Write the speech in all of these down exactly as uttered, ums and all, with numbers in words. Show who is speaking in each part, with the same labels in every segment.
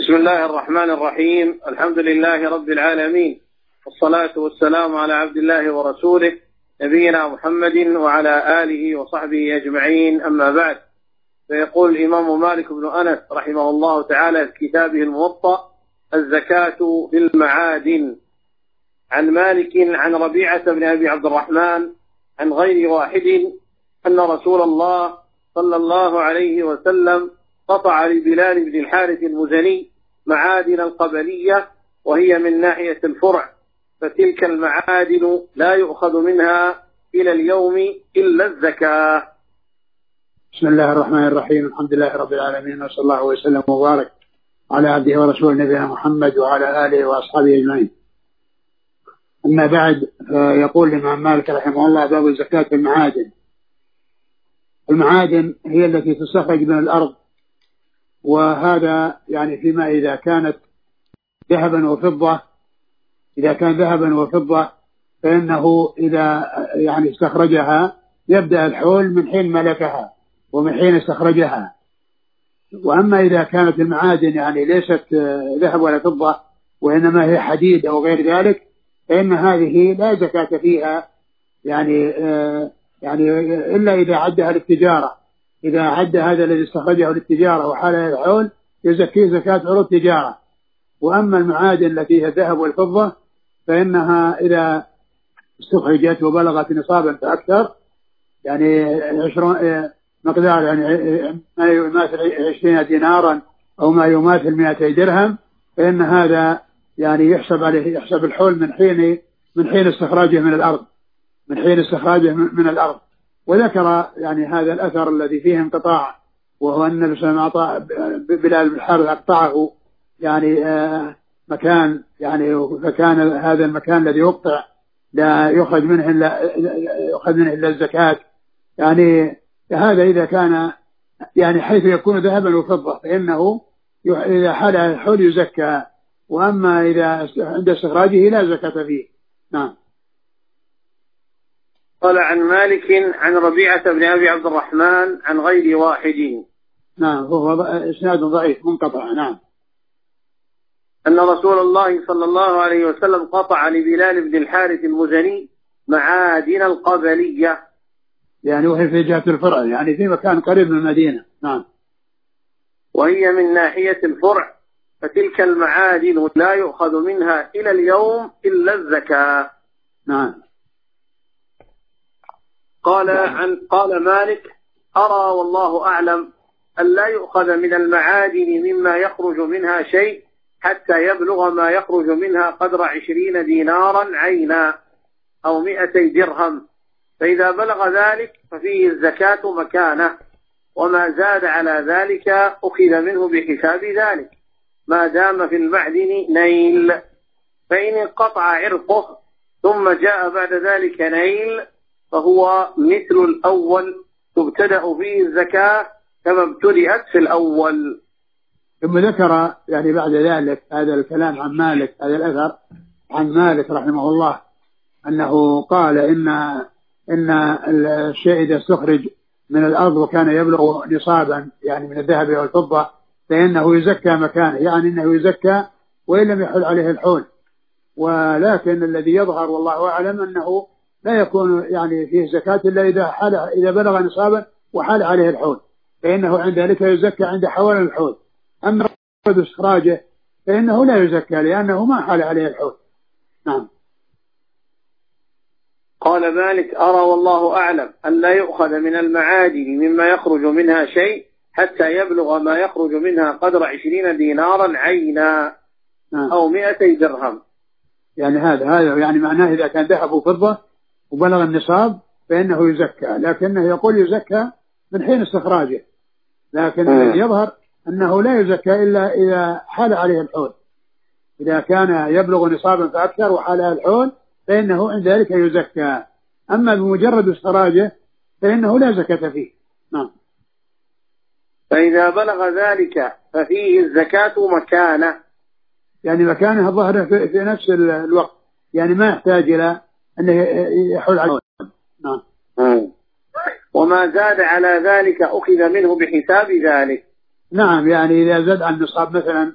Speaker 1: بسم الله الرحمن الرحيم. الحمد لله رب العالمين، والصلاة والسلام على عبد الله ورسوله نبينا محمد وعلى آله وصحبه أجمعين، أما بعد. فيقول الإمام مالك بن أنس رحمه الله تعالى في كتابه الموطأ: الزكاة في المعادن. عن مالك عن ربيعة بن أبي عبد الرحمن عن غير واحد أن رسول الله صلى الله عليه وسلم قطع لبلال بن الحارث المزني معادن القبلية، وهي من ناحية الفرع، فتلك المعادن لا يؤخذ منها إلى اليوم إلا الزكاة.
Speaker 2: بسم الله الرحمن الرحيم. الحمد لله رب العالمين، وصلى الله وسلم وبارك على عبده ورسوله نبينا محمد وعلى آله وأصحابه أجمعين. أما بعد، يقول الإمام مالك رحمه الله: باب الزكاة في المعادن. المعادن هي التي تستخرج من الأرض، وهذا يعني فيما إذا كانت ذهبا وفضة. إذا كان ذهبا وفضة فإنه إذا يعني استخرجها يبدأ الحول من حين ملكها ومن حين استخرجها. وأما إذا كانت المعادن يعني ليست ذهب ولا فضة، وإنما هي حديد أو غير ذلك، فإن هذه لا زكاة فيها، يعني يعني إلا إذا عدها للتجارة. إذا عد هذا الذي استخرجه للتجارة وحال الحول يزكيه زكاة عروض تجارة. وأما المعادن التي هي الذهب والفضة فإنها إذا استخرجت وبلغت نصابا فأكثر، يعني عشرون مقدار يعني ما يماثل عشرين دينارا أو ما يماثل مئتي درهم، فإن هذا يعني يحسب عليه يحسب الحول من حين من حين استخراجه من الأرض من حين استخراجه من الأرض. وذكر يعني هذا الأثر الذي فيه انقطاع، وهو أن النبي صلى الله عليه وسلم أعطى بلال بن الحارث أقطعه يعني آه مكان، يعني فكان هذا المكان الذي يقطع لا يخرج منه إلا يخرج منه إلا الزكاة. يعني هذا إذا كان يعني حيث يكون ذهبا وفضة فإنه إذا حال الحول يزكى، وأما إذا عند استخراجه لا زكاة فيه. نعم.
Speaker 1: قال عن مالك عن ربيعة بن أبي عبد الرحمن عن غير واحد.
Speaker 2: نعم، هو إسناد ضعيف منقطع. نعم.
Speaker 1: أن رسول الله صلى الله عليه وسلم قطع لبلال بن الحارث المزني معادن القبلية،
Speaker 2: يعني وهي في جهة الفرع، يعني في مكان قريب من المدينة. نعم.
Speaker 1: وهي من ناحية الفرع، فتلك المعادن لا يؤخذ منها إلى اليوم إلا الزكاة.
Speaker 2: نعم.
Speaker 1: قال عن قال مالك: أرى والله أعلم أن لا يؤخذ من المعادن مما يخرج منها شيء حتى يبلغ ما يخرج منها قدر عشرين دينارا عينا أو مئتي درهم، فإذا بلغ ذلك ففيه الزكاة مكانه، وما زاد على ذلك أخذ منه بحساب ذلك ما دام في المعدن نيل، فإن انقطع عرقه ثم جاء بعد ذلك نيل فهو مثل الأول، تبتدأ فيه الزكاة كما ابتدأت في الأول.
Speaker 2: ثم ذكر يعني بعد ذلك هذا الكلام عن مالك، هذا الأثر عن مالك رحمه الله أنه قال إن إن الشيء إذا استخرج من الأرض وكان يبلغ نصابا يعني من الذهب والفضة فإنه يزكى مكانه، يعني إنه يزكى وإن لم يحل عليه الحول. ولكن الذي يظهر والله أعلم أنه لا يكون يعني فيه زكاة إلا إذا حال إذا بلغ نصابا وحال عليه الحول، فإنه عند ذلك يزكى عند حول الحول. أما استخراجه فإنه لا يزكى لأنه ما حال عليه الحول. نعم.
Speaker 1: قال مالك: أرى والله أعلم أن لا يؤخذ من المعادن مما يخرج منها شيء حتى يبلغ ما يخرج منها قدر عشرين دينارا عينا أو مئتي درهم.
Speaker 2: يعني هذا هذا يعني معناه إذا كان ذهب وفضة وبلغ النصاب فإنه يزكى، لكنه يقول يزكى من حين استخراجه، لكن الذي يظهر أنه لا يزكى إلا إذا حال عليه الحول. إذا كان يبلغ نصابا فأكثر وحال عليه الحول فإنه عند ذلك يزكى، أما بمجرد استخراجه فإنه لا زكاة فيه. نعم.
Speaker 1: فإذا بلغ ذلك ففيه الزكاة مكانه،
Speaker 2: يعني مكانه الظاهر في, في نفس الوقت، يعني ما يحتاج إلى أنه يحول عليه. نعم.
Speaker 1: وما زاد على ذلك أخذ منه بحساب ذلك.
Speaker 2: نعم، يعني إذا زاد عن النصاب مثلا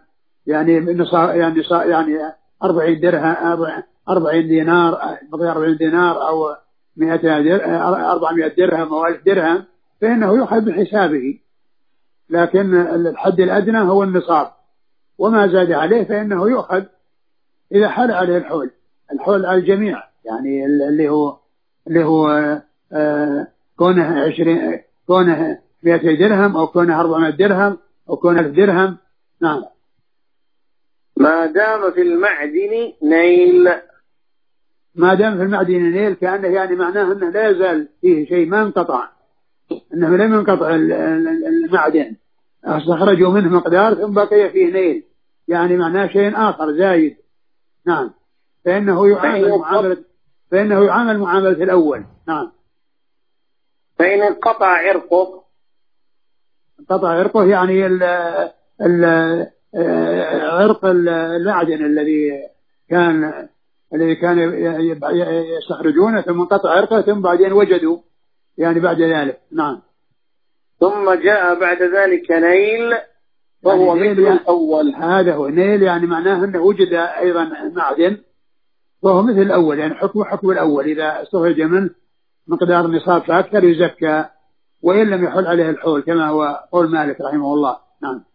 Speaker 2: يعني نصاب يعني يعني أربعين درهم أربعين دينار أربعين دينار أو مئتين أربعمائة درهم أو ألف درهم فإنه يؤخذ بحسابه، لكن الحد الأدنى هو النصاب، وما زاد عليه فإنه يؤخذ إذا حل عليه الحول. الحول على الجميع، يعني اللي هو اللي هو آه كونه عشرين كونه مئتين درهم أو كونه أربعمائة درهم أو كونه ألف درهم. نعم.
Speaker 1: ما دام في المعدن نيل.
Speaker 2: ما دام في المعدن نيل كأنه يعني معناه أنه لا يزال فيه شيء ما انقطع، أنه لم ينقطع المعدن، استخرجوا منه مقدار ثم بقي فيه نيل، يعني معناه شيء آخر زايد. نعم. فإنه يعامل معاملة فإنه يعامل معاملة الأول. نعم.
Speaker 1: فإن انقطع عرقه.
Speaker 2: انقطع عرقه يعني ال ال عرق المعدن الذي كان الذي كان يستخرجونه ثم انقطع عرقه ثم بعدين وجدوا يعني بعد ذلك. نعم.
Speaker 1: ثم جاء بعد ذلك نيل وهو
Speaker 2: يعني
Speaker 1: مثل يعني الأول.
Speaker 2: هذا هو نيل، يعني معناه أنه وجد أيضا معدن وهو مثل الأول، يعني حكم حكم الأول، إذا استخرج منه مقدار نصاب فأكثر يزكى وإن لم يحل عليه الحول، كما هو قول مالك رحمه الله. نعم.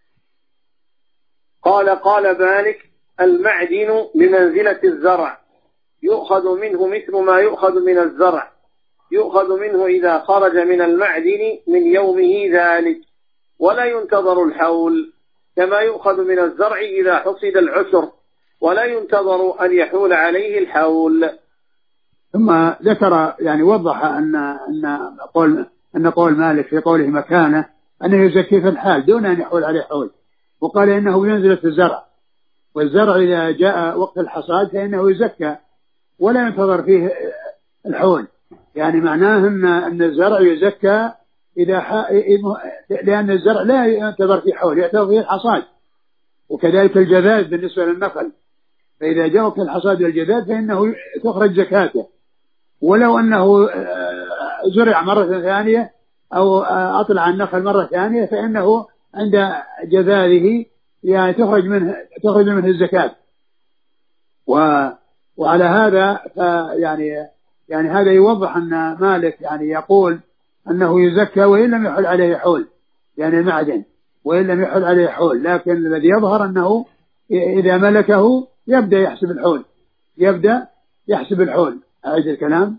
Speaker 1: قال قال مالك: المعدن بمنزلة الزرع، يؤخذ منه مثل ما يؤخذ من الزرع، يؤخذ منه إذا خرج من المعدن من يومه ذلك، ولا ينتظر الحول، كما يؤخذ من الزرع إذا حصد العشر، ولا ينتظر أن يحول عليه الحول.
Speaker 2: ثم ذكر يعني وضح أن أن قول أن قول مالك في قوله مكانه أنه يزكي في الحال دون أن يحول عليه حول، وقال إنه بمنزلة الزرع، والزرع إذا جاء وقت الحصاد فإنه يزكى ولا ينتظر فيه الحول، يعني معناه أن أن الزرع يزكى إذا ح... لأن الزرع لا ينتظر فيه حول، يعتبر فيه الحصاد. وكذلك الجذاذ بالنسبة للنخل، فإذا جاء وقت الحصاد والجذاذ فإنه تخرج زكاته، ولو أنه زرع مرة ثانية أو أطلع النخل مرة ثانية فإنه عند جذاذه يعني تخرج منه تخرج منه الزكاة. و... وعلى هذا يعني يعني هذا يوضح أن مالك يعني يقول أنه يزكى وإن لم يحل عليه حول، يعني المعدن وإن لم يحل عليه حول، لكن الذي يظهر أنه إذا ملكه يبدأ يحسب الحول يبدأ يحسب الحول. أعيد الكلام.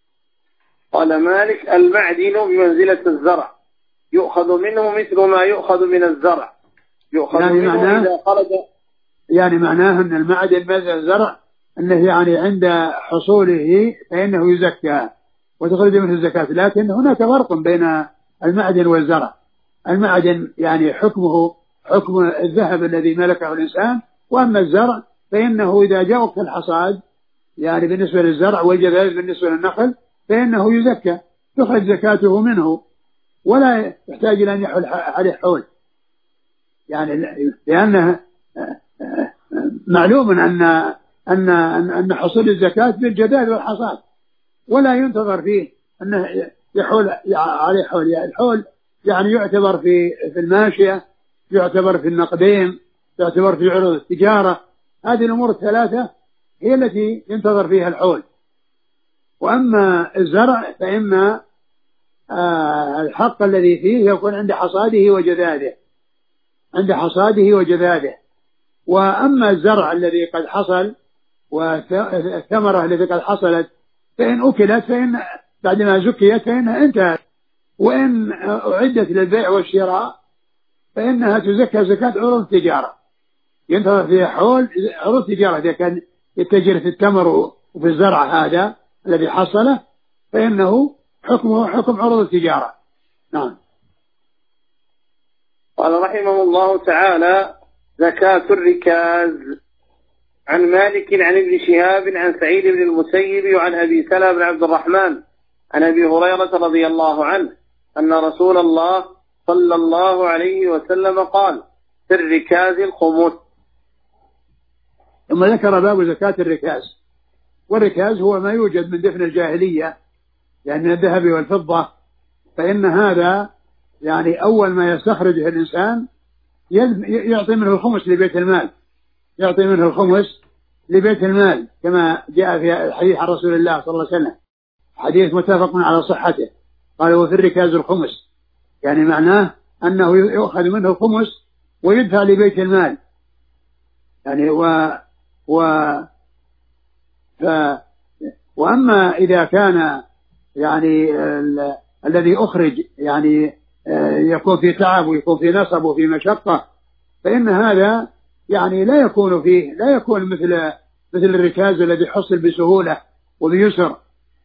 Speaker 1: قال مالك: المعدن بمنزلة الزرع، يؤخذ منه مثل ما يؤخذ من الزرع، يؤخذ
Speaker 2: يعني
Speaker 1: منه
Speaker 2: معناه
Speaker 1: إذا خرج.
Speaker 2: يعني معناه أن المعدن مثل الزرع أنه يعني عند حصوله فإنه يزكى وتخرج منه الزكاة، لكن هناك فرق بين المعدن والزرع. المعدن يعني حكمه حكم الذهب الذي ملكه الإنسان، وأما الزرع فإنه إذا جاء وقت الحصاد يعني بالنسبة للزرع والجذاذ بالنسبة للنخل فإنه يزكى، تخرج زكاته منه ولا يحتاج إلى أن يحول عليه حول، يعني لأنه معلوم أن أن أن حصول الزكاة بالجذاذ والحصاد، ولا ينتظر فيه أنه يحول عليه حول. الحول يعني يعتبر في في الماشية، يعتبر في النقدين، يعتبر في عروض التجارة. هذه الأمور الثلاثة هي التي ينتظر فيها الحول. وأما الزرع فإما آه الحق الذي فيه يكون عند حصاده وجذاذه عند حصاده وجذاذه وأما الزرع الذي قد حصل والثمرة التي قد حصلت فإن أكلت فإن بعدما زكيت فإنها انتهت، وإن أعدت للبيع والشراء فإنها تزكى زكاة عروض التجارة، ينتظر فيها حول عروض التجارة. إذا كان يتجر في التمر وفي الزرع هذا الذي حصله فإنه حكمه حكم عروض التجارة. نعم.
Speaker 1: قال رحمه الله تعالى: زكاة الركاز. عن مالك عن ابن شهاب عن سعيد بن المسيب وعن أبي سلمة بن عبد الرحمن عن أبي هريرة رضي الله عنه أن رسول الله صلى الله عليه وسلم قال: في الركاز الخمس.
Speaker 2: ثم ذكر باب زكاة الركاز. والركاز هو ما يوجد من دفن الجاهلية، يعني من الذهب والفضة، فإن هذا يعني أول ما يستخرجه الإنسان يعطي منه الخمس لبيت المال، يعطي منه الخمس لبيت المال كما جاء في الحديث عن رسول الله صلى الله عليه وسلم، حديث متفق على صحته. قال وفي الركاز الخمس، يعني معناه أنه يؤخذ منه الخمس ويدفع لبيت المال. يعني و و ف وأما إذا كان يعني ال... الذي أخرج يعني يكون في تعب ويكون في نصب وفي مشقة، فإن هذا يعني لا يكون فيه لا يكون مثل مثل الركاز الذي حصل بسهولة وبيسر.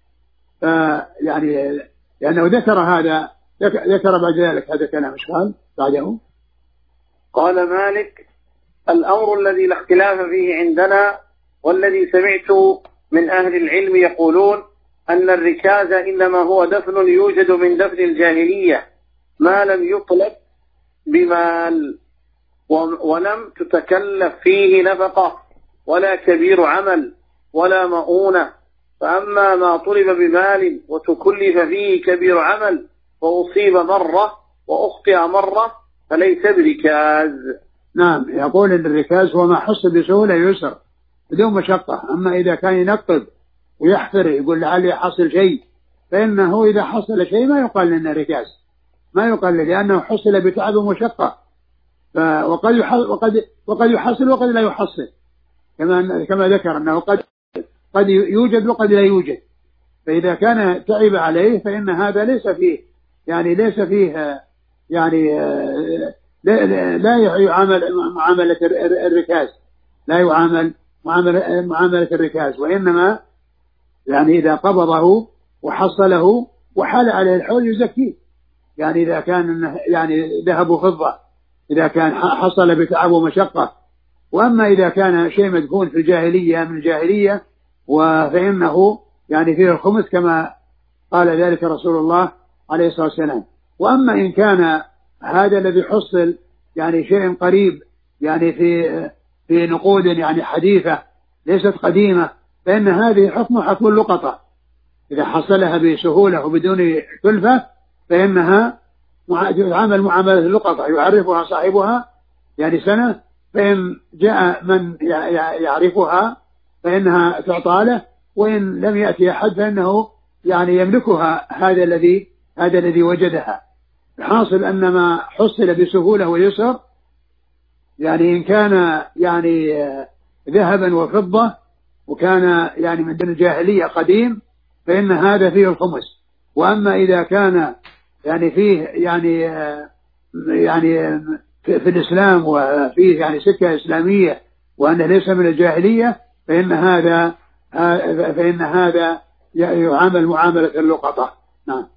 Speaker 2: يعني لأنه ذكر هذا ذكر بعد ذلك هذا كلام. ايش قال بعده؟
Speaker 1: قال مالك: الأمر الذي لا اختلاف فيه عندنا والذي سمعت من أهل العلم يقولون أن الركاز إنما هو دفن يوجد من دفن الجاهلية ما لم يطلب بمال ولم تتكلف فيه نفقة ولا كبير عمل ولا مؤونة، فأما ما طلب بمال وتكلف فيه كبير عمل وأصيب مرة وأخطئ مرة فليس بركاز.
Speaker 2: نعم، يقول أن الركاز هو ما حصل بسهولة يسر بدون مشقة. أما إذا كان ينقب ويحفر يقول لعلي حصل شيء، فإنه إذا حصل شيء ما يقال لنا ركاز، ما يقال، لأنه حصل بتعب ومشقة. وقد وقد وقد يحصل وقد لا يحصل، كما كما ذكر أنه قد قد يوجد وقد لا يوجد. فإذا كان تعب عليه فإن هذا ليس فيه يعني ليس فيه يعني لا, لا يعامل معاملة الركاز، لا يعامل معاملة معاملة الركاز، وإنما يعني إذا قبضه وحصله وحال عليه الحول يزكيه. يعني إذا كان يعني ذهب وفضة، إذا كان حصل بتعب ومشقة. وأما إذا كان شيء مدفون في الجاهلية من الجاهلية فإنه يعني فيه الخمس كما قال ذلك رسول الله عليه الصلاة والسلام. وأما إن كان هذا الذي حصل يعني شيء قريب يعني في في نقود يعني حديثة ليست قديمة، فإن هذه حكم حكم اللقطة. إذا حصلها بسهولة وبدون كلفة فإنها تعامل معاملة اللقطة، يعرفها صاحبها يعني سنة، فإن جاء من يعرفها فإنها تعطى له، وإن لم يأتي أحد فإنه يعني يملكها هذا الذي هذا الذي وجدها. الحاصل أن ما حصل بسهولة ويسر يعني إن كان يعني ذهبا وفضة وكان يعني من دين الجاهلية قديم فإن هذا فيه الخمس. وأما إذا كان يعني فيه يعني يعني في, في الإسلام وفيه يعني سكة إسلامية وأنه ليس من الجاهلية فإن هذا فإن هذا يعامل معاملة اللقطة. نعم.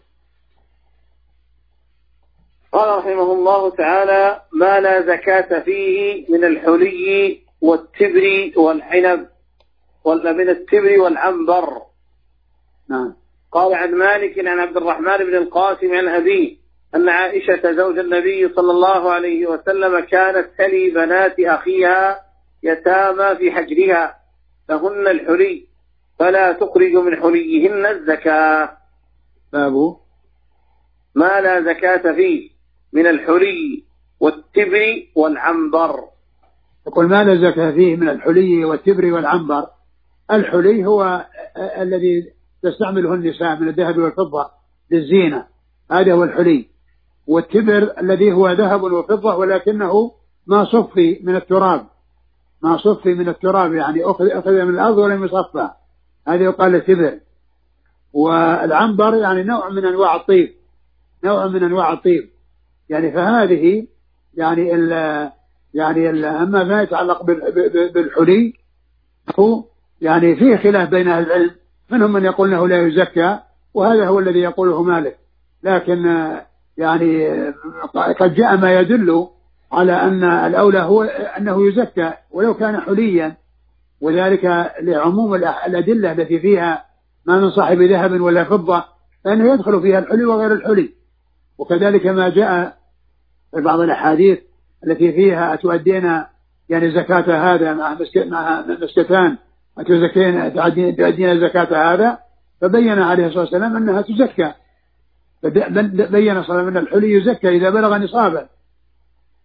Speaker 1: قال رحمه الله تعالى: ما لا زكاة فيه من الحلي والتبر والعنب ولا من التبر والعنبر.
Speaker 2: نعم.
Speaker 1: قال عن مالك عن عبد الرحمن بن القاسم عن أبيه أن عائشة زوج النبي صلى الله عليه وسلم كانت تلي بنات أخيها يتامى في حجرها لهن الحلي فلا تخرج من حليهن الزكاة.
Speaker 2: باب
Speaker 1: ما لا زكاة فيه من الحلي والتبر والعنبر.
Speaker 2: يقول ما لا زكاة فيه من الحلي والتبر والعنبر. الحلي هو الذي تستعمله النساء من الذهب والفضة للزينة، هذا هو الحلي. والتبر الذي هو ذهب وفضة ولكنه ما صفي من التراب، ما صفي من التراب يعني أخذ, أخذ من الأرض ولم يصفى، هذا يقال التبر. والعنبر يعني نوع من أنواع الطيب، نوع من أنواع الطيب يعني. فهذه يعني ال يعني ال أما ما يتعلق بالحلي هو يعني فيه خلاف بين أهل العلم، منهم من يقول أنه لا يزكى وهذا هو الذي يقوله مالك، لكن يعني قد جاء ما يدل على أن الأولى هو أنه يزكى ولو كان حليا، وذلك لعموم الأدلة التي فيها ما من صاحب ذهب ولا فضة فإنه يدخل فيها الحلي وغير الحلي. وكذلك ما جاء في بعض الأحاديث التي فيها أتؤدين يعني زكاة هذا مع مسكتان أتزكين تؤدين زكاة هذا، فبين عليه الصلاة والسلام أنها تزكى، بين صلى الله عليه وسلم أن الحلي يزكى إذا بلغ نصابا،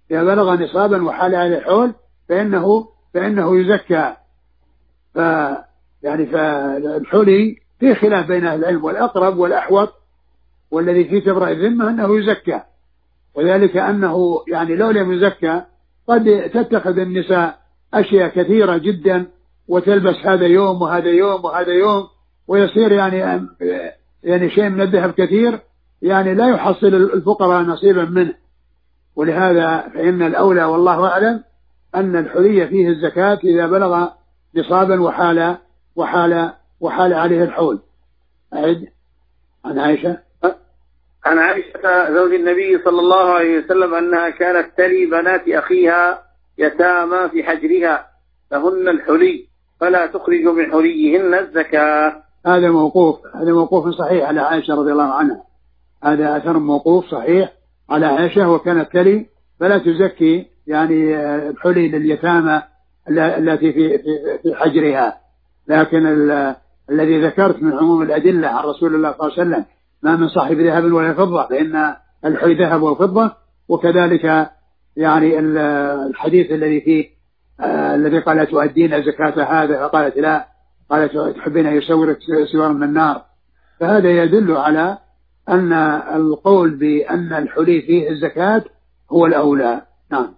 Speaker 2: إذا بلغ نصابا وحال عليه الحول فإنه فإنه يزكى. ف يعني فالحلي في خلاف بين أهل العلم، والأقرب والأحوط والذي فيه تبرأ الذمة أنه يزكى، وذلك أنه يعني لو لم يزكى قد تتخذ النساء أشياء كثيرة جدا وتلبس هذا يوم وهذا يوم وهذا يوم، ويصير يعني يعني شيء من الذهب كثير يعني لا يحصل الفقراء نصيبا منه. ولهذا فإن الأولى والله أعلم أن الحلي فيه الزكاة إذا بلغ نصابا وحال وحال وحال عليه الحول. أعد عن عائشة
Speaker 1: عن عائشة زوج النبي صلى الله عليه وسلم أنها كانت تلي بنات أخيها يتامى في حجرها لهن الحلي فلا تخرج من حليهن الزكاة.
Speaker 2: هذا موقوف هذا موقوف صحيح على عائشة رضي الله عنها، هذا أثر موقوف صحيح على عائشة، وكانت تلي فلا تزكي يعني الحلي لليتامى التي في في حجرها. لكن الذي ذكرت من عموم الأدلة عن رسول الله صلى الله عليه وسلم ما من صاحب ذهب ولا فضة فإن الحلي ذهب وفضة، وكذلك يعني الحديث الذي فيه آه الذي قال تؤدين زكاة هذا فقالت لا، قالت تحبين يسورك سوار من النار. فهذا يدل على أن القول بأن الحلي فيه الزكاة هو الأولى. نعم.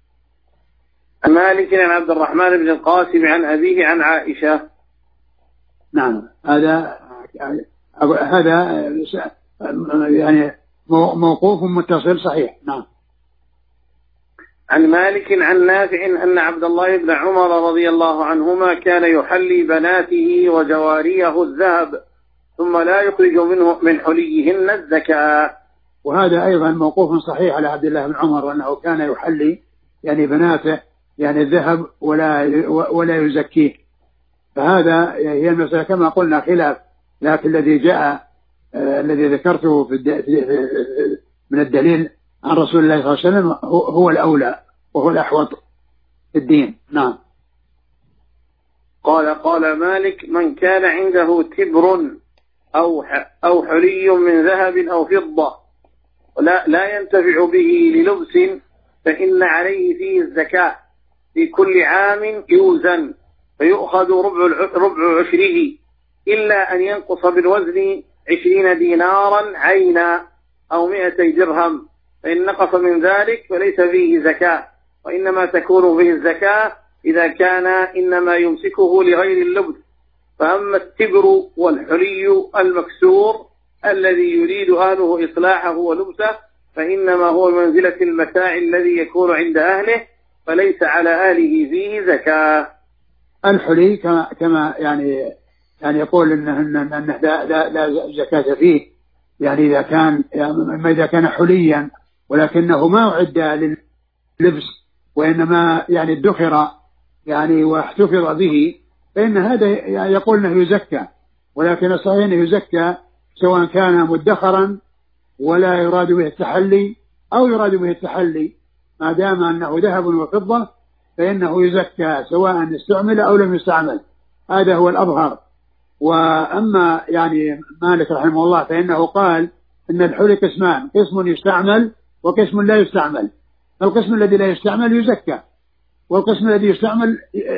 Speaker 1: مالك عن عبد الرحمن بن القاسم عن أبيه عن عائشة.
Speaker 2: نعم. هذا هذا يعني موقوف متصل صحيح. نعم.
Speaker 1: عن مالك عن نافع أن عبد الله بن عمر رضي الله عنهما كان يحلي بناته وجواريه الذهب ثم لا يخرج منه من حليهن الزكاة.
Speaker 2: وهذا أيضا موقوف صحيح على عبد الله بن عمر أنه كان يحلي يعني بناته يعني الذهب ولا ولا يزكيه. فهذا هي المسألة كما قلنا خلاف، لكن الذي جاء آه الذي ذكرته في من الدليل عن رسول الله صلى الله عليه وسلم هو الأولى وهو الأحوط في الدين. نعم.
Speaker 1: قال قال مالك من كان عنده تبر أو أو حلي من ذهب أو فضة ولا لا ينتفع به للبس فإن عليه فيه الزكاة في كل عام يوزن فيؤخذ ربع ربع عشره إلا أن ينقص بالوزن عشرين دينارا عينا أو مئتي درهم، فإن نقص من ذلك فليس فيه زكاة، وإنما تكون به الزكاة إذا كان إنما يمسكه لغير اللبس. فأما التبر والحلي المكسور الذي يريد أهله إصلاحه ولبسه فإنما هو منزلة المتاع الذي يكون عند أهله فليس على أهله فيه زكاة.
Speaker 2: الحلي كما كما يعني يعني يقول إنه إنه لا لا لا زكاة فيه، يعني إذا كان يعني إذا كان حليا ولكنه ما أعد لللبس وإنما يعني ادخر يعني واحتفظ به فإن هذا يعني يقول أنه يزكى، ولكن الصحيح أنه يزكى سواء كان مدخرا ولا يراد به التحلي أو يراد به التحلي، ما دام أنه ذهب وفضة فإنه يزكى سواء استعمل أو لم يستعمل. هذا هو الأظهر. وأما يعني مالك رحمه الله فإنه قال إن الحلي قسمان، قسم يستعمل وقسم لا يستعمل. القسم الذي لا يستعمل يزكى، والقسم الذي يستعمل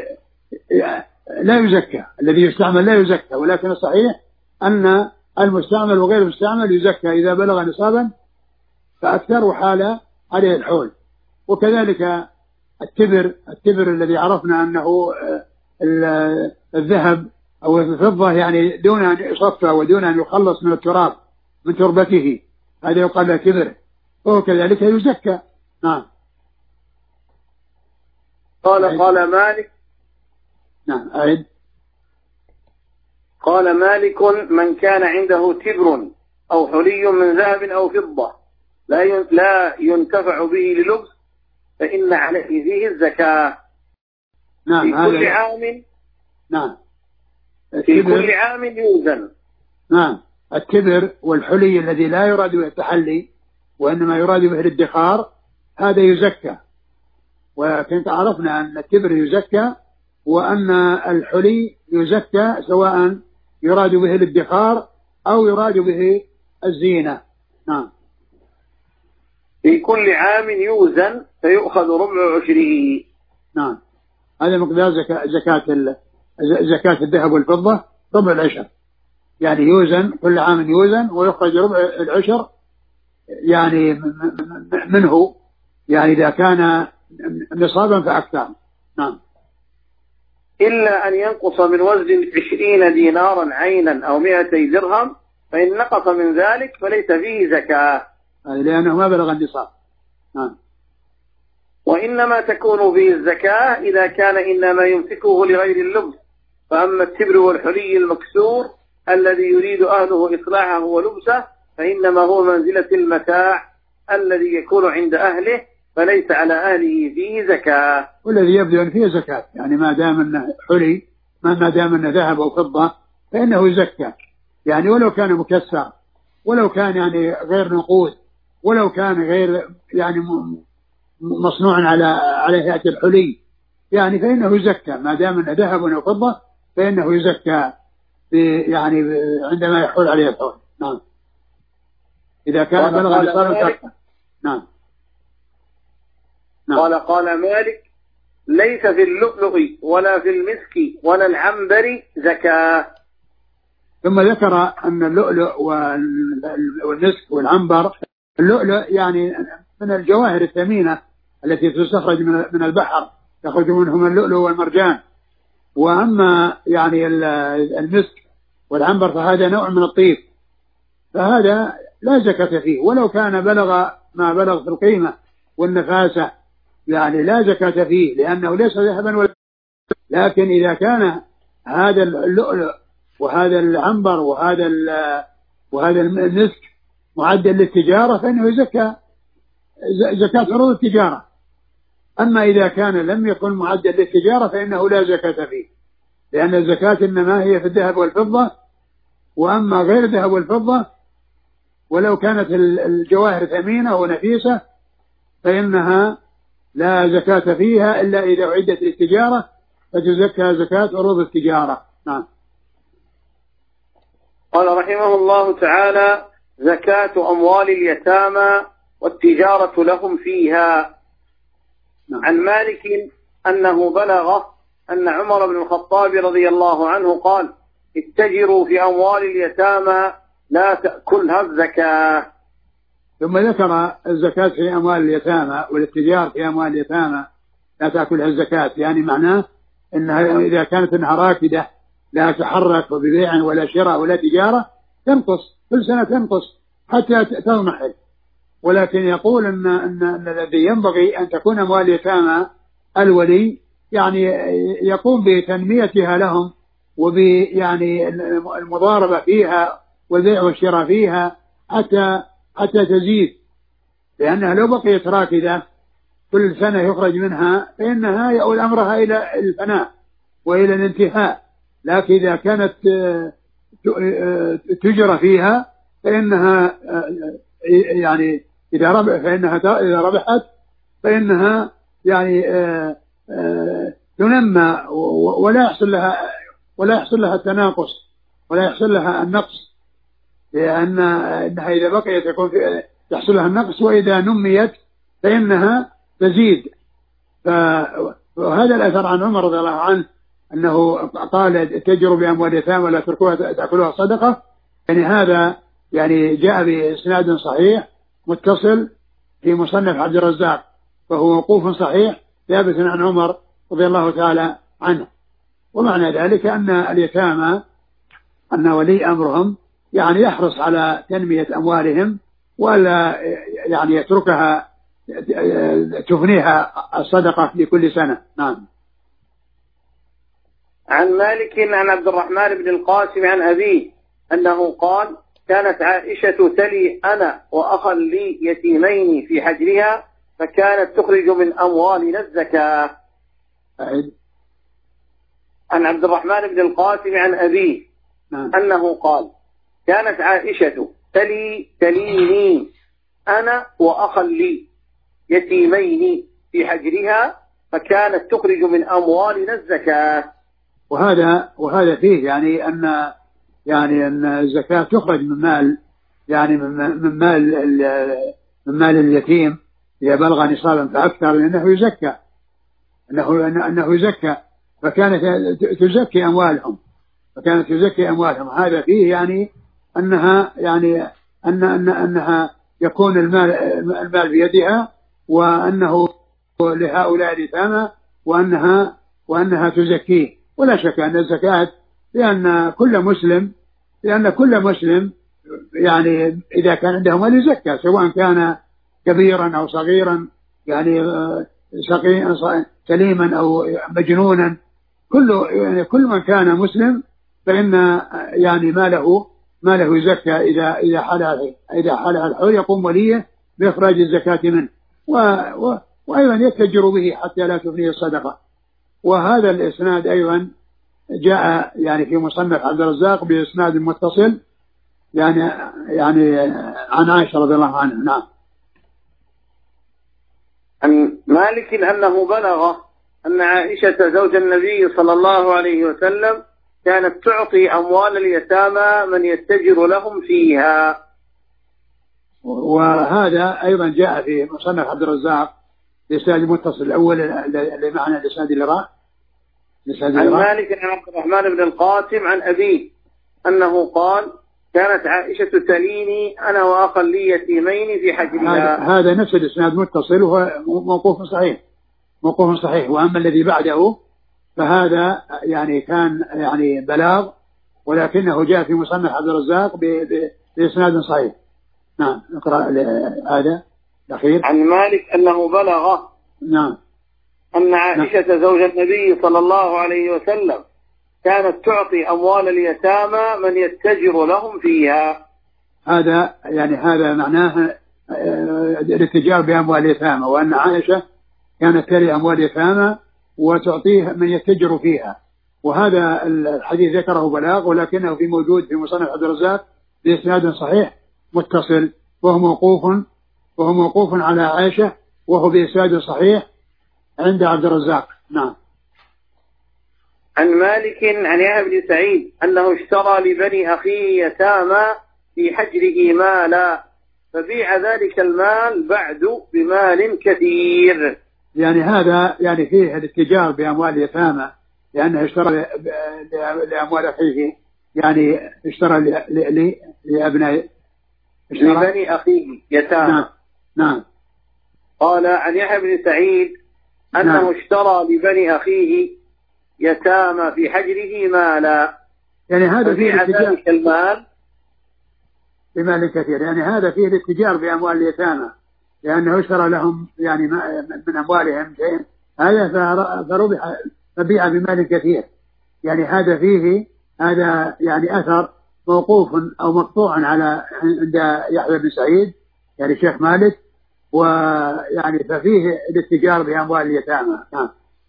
Speaker 2: لا يزكى. الذي يستعمل لا يزكى، ولكن الصحيح أن المستعمل وغير المستعمل يزكى إذا بلغ نصابا فأكثر وحال عليه الحول. وكذلك التبر التبر الذي عرفنا أنه الذهب أو الفضة يعني دون أن يصفى ودون أن يخلص من التراب من تربته، هذا يقال له تبر، وهو كذلك يزكى. نعم.
Speaker 1: قال قال مالك
Speaker 2: نعم أعد.
Speaker 1: قال مالك من كان عنده تبر أو حلي من ذهب أو فضة لا لا ينتفع به للبس فإن عليه فيه الزكاة.
Speaker 2: نعم.
Speaker 1: في كل عام
Speaker 2: نعم
Speaker 1: في كل عام يوزن.
Speaker 2: نعم. التبر والحلي الذي لا يراد به التحلي وإنما يراد به الادخار هذا يزكى، ولكن عرفنا أن التبر يزكى وأن الحلي يزكى سواء يراد به الادخار أو يراد به الزينة. نعم.
Speaker 1: في كل عام يوزن فيؤخذ ربع عشره.
Speaker 2: نعم، هذا مقدار زكاة زكاة زكاة الذهب والفضة، ربع العشر، يعني يوزن كل عام يوزن ويخرج ربع العشر يعني منه، يعني إذا كان نصابا فأكثر. نعم.
Speaker 1: إلا أن ينقص من وزن عشرين دينارا عينا أو مئتي درهم، فإن نقص من ذلك فليس فيه زكاة
Speaker 2: لأنه ما بلغ النصاب. نعم.
Speaker 1: وإنما تكون به الزكاة إذا كان إنما يمسكه لغير اللبس. فأما التبر والحلي المكسور الذي يريد أهله إصلاحه ولبسه فإنما هو منزلة المتاع الذي يكون عند أهله، فليس على أهله فيه زكاة.
Speaker 2: والذي يبدو أن فيه زكاة، يعني ما دام أنه حلي، ما دام أنه ذهب أو فضة فإنه يزكى، يعني ولو كان مكسر، ولو كان يعني غير نقود، ولو كان غير يعني مصنوع على على هيئة الحلي، يعني فإنه يزكى ما دام أنه ذهب أو فضة، فإنه يزكى يعني عندما يحول عليه الحول. نعم، إذا كان بلغ نصاب. نعم.
Speaker 1: نعم. قال قال مالك: ليس في اللؤلؤ ولا في المسك ولا العنبر زكاة.
Speaker 2: ثم ذكر أن اللؤلؤ والمسك والعنبر، اللؤلؤ يعني من الجواهر الثمينة التي تستخرج من البحر، يخرج منهم اللؤلؤ والمرجان. وأما يعني المسك والعنبر فهذا نوع من الطيب، فهذا لا زكاة فيه ولو كان بلغ ما بلغ في القيمة والنفاسة، يعني لا زكاة فيه لأنه ليس ذهبا ولا. لكن إذا كان هذا اللؤلؤ وهذا العنبر وهذا وهذا المسك معدل للتجارة فإنه يزكى زكاة عروض التجارة. أما إذا كان لم يكن معدل للتجارة فإنه لا زكاة فيه، لأن الزكاة إنما هي في الذهب والفضة. وأما غير الذهب والفضة ولو كانت الجواهر ثمينة ونفيسة فإنها لا زكاة فيها إلا إذا أعدت للتجارة، فتزكى زكاة عروض التجارة. نعم.
Speaker 1: قال رحمه الله تعالى: زكاة أموال اليتامى والتجارة لهم فيها. نعم. عن مالك أنه بلغ أن عمر بن الخطاب رضي الله عنه قال: اتجروا في أموال اليتامى لا تأكلها الزكاة.
Speaker 2: ثم ذكر الزكاة في أموال اليتامى والاتجار في أموال اليتامى لا تأكلها الزكاة، يعني معناه أنها إذا كانت أنها راكدة لا تحرك ببيع ولا شراء ولا تجارة تنقص كل سنة، تنقص حتى تضمحل. ولكن يقول أن, أن, أن الذي ينبغي أن تكون أموال اليتامى الولي يعني يقوم بتنميتها لهم وبيعني المضاربة فيها والبيع والشراء فيها حتى حتى تزيد، لأنها لو بقيت راكدة كل سنة يخرج منها فإنها يؤول أمرها إلى الفناء وإلى الانتهاء. لكن إذا كانت تجرى فيها فإنها يعني إذا ربح فإنها إذا ربحت فإنها يعني تنمى ولا يحصل لها ولا يحصل لها التناقص ولا يحصل لها النقص، لأن إنها إذا بقيت يكون يحصل لها النقص، وإذا نميت فإنها تزيد. فهذا الأثر عن عمر رضي الله عنه أنه قال: تجروا بأموال اليتامى ولا تركوها تأكلوها صدقة. يعني هذا يعني جاء بإسناد صحيح متصل في مصنف عبد الرزاق، فهو موقوف صحيح ثابت عن عمر رضي الله تعالى عنه. ومعنى ذلك أن اليتامى أن ولي أمرهم يعني يحرص على تنمية أموالهم ولا يعني يتركها تفنيها الصدقة لكل سنة. نعم.
Speaker 1: عن مالك عن عبد الرحمن بن القاسم عن أبيه أنه قال: كانت عائشة تلي أنا وأخا لي يتيمين في حجرها، فكانت تخرج من أموالنا الزكاة.
Speaker 2: أعد.
Speaker 1: عن عبد الرحمن بن القاسم عن أبيه نعم. أنه قال: كانت عائشة تلي تليني أنا وأخا لي يتيمين في حجرها، فكانت تخرج من أموالنا الزكاة.
Speaker 2: وهذا وهذا فيه يعني أن يعني أن الزكاة تخرج من مال يعني من مال من مال اليتيم إذا بلغ نصابا فأكثر لأنه يزكى، أنه أنه يزكى، فكانت تزكي أموالهم، فكانت تزكي أموالهم. هذا فيه يعني أنها يعني أن أن أنها يكون المال المال بيدها، وأنه لهؤلاء اليتامى، وأنها وأنها تزكيه. ولا شك أن الزكاة لأن كل مسلم لأن كل مسلم يعني إذا كان عنده مال يزكى، سواء كان كبيرا أو صغيرا، يعني سليما أو مجنونا، كل يعني كل من كان مسلم فإن يعني ماله ماله يزكى إذا إذا حال إذا حال الحول، يقوم وليه بإخراج الزكاة منه، و و وأيضا يتجر به حتى لا تفنيه الصدقة. وهذا الإسناد أيضا جاء يعني في مصنف عبد الرزاق بإسناد متصل يعني يعني عن عائشة رضي الله عنها. نعم.
Speaker 1: عن مالك أنه بلغ أن عائشة زوج النبي صلى الله عليه وسلم كانت تعطي أموال اليتامى من يتجر لهم فيها.
Speaker 2: وهذا أيضا جاء في مصنف عبد الرزاق بإسناد المتصل الأول اللي معنا الإسناد اللي راح.
Speaker 1: عن مالك عن عبد الرحمن بن القاسم عن أبيه أنه قال كانت عائشة تليني أنا وأقل لي يتيمين في حجرها.
Speaker 2: هذا, هذا نفس الإسناد متصل وهو موقوف صحيح موقوف صحيح. وأما الذي بعده فهذا يعني كان يعني بلاغ، ولكنه جاء في مصنف عبد الرزاق بإسناد صحيح. نعم. اقرأ هذا الأخير.
Speaker 1: عن مالك أنه بلغ
Speaker 2: نعم
Speaker 1: أن عائشة نعم. زوج النبي صلى الله عليه وسلم كانت تعطي أموال اليتامى من يتجر لهم فيها.
Speaker 2: هذا يعني هذا معناه الاتجار بأموال اليتامى، وأن عائشة كانت تلي أموال اليتامى وتعطيه من يتجر فيها. وهذا الحديث ذكره بلاغ، ولكنه في موجود في مصنف عبد الرزاق بإسناد صحيح متصل، وهو موقوف وهو موقوف على عائشة، وهو بإسناد صحيح عند عبد الرزاق. نعم.
Speaker 1: عن مالك عن يحيى بن سعيد أنه اشترى لبني أخيه يتامى في حجره مالا فبيع ذلك المال بعد بمال كثير. يعني
Speaker 2: هذا يعني فيه الاتجار بأموال اليتامى، لأنه اشترى لأموال أخيه، يعني اشترى لأبناء
Speaker 1: لبني أخيه يتامى.
Speaker 2: نعم. نعم.
Speaker 1: قال عن يحيى بن سعيد أنه نعم. اشترى لبني أخيه يتامى في حجره مالا،
Speaker 2: يعني هذا فيه
Speaker 1: ذلك المال
Speaker 2: بمال كثير. يعني هذا فيه الاتجار بأموال اليتامى، لأنه اشترى لهم يعني من أموالهم شيء، هذا فربح فبيع بمال كثير. يعني هذا فيه هذا يعني أثر موقوف أو مقطوع على عند يحيى بن سعيد يعني شيخ مالك، ويعني ففيه الاتجار بأموال اليتامى. نعم.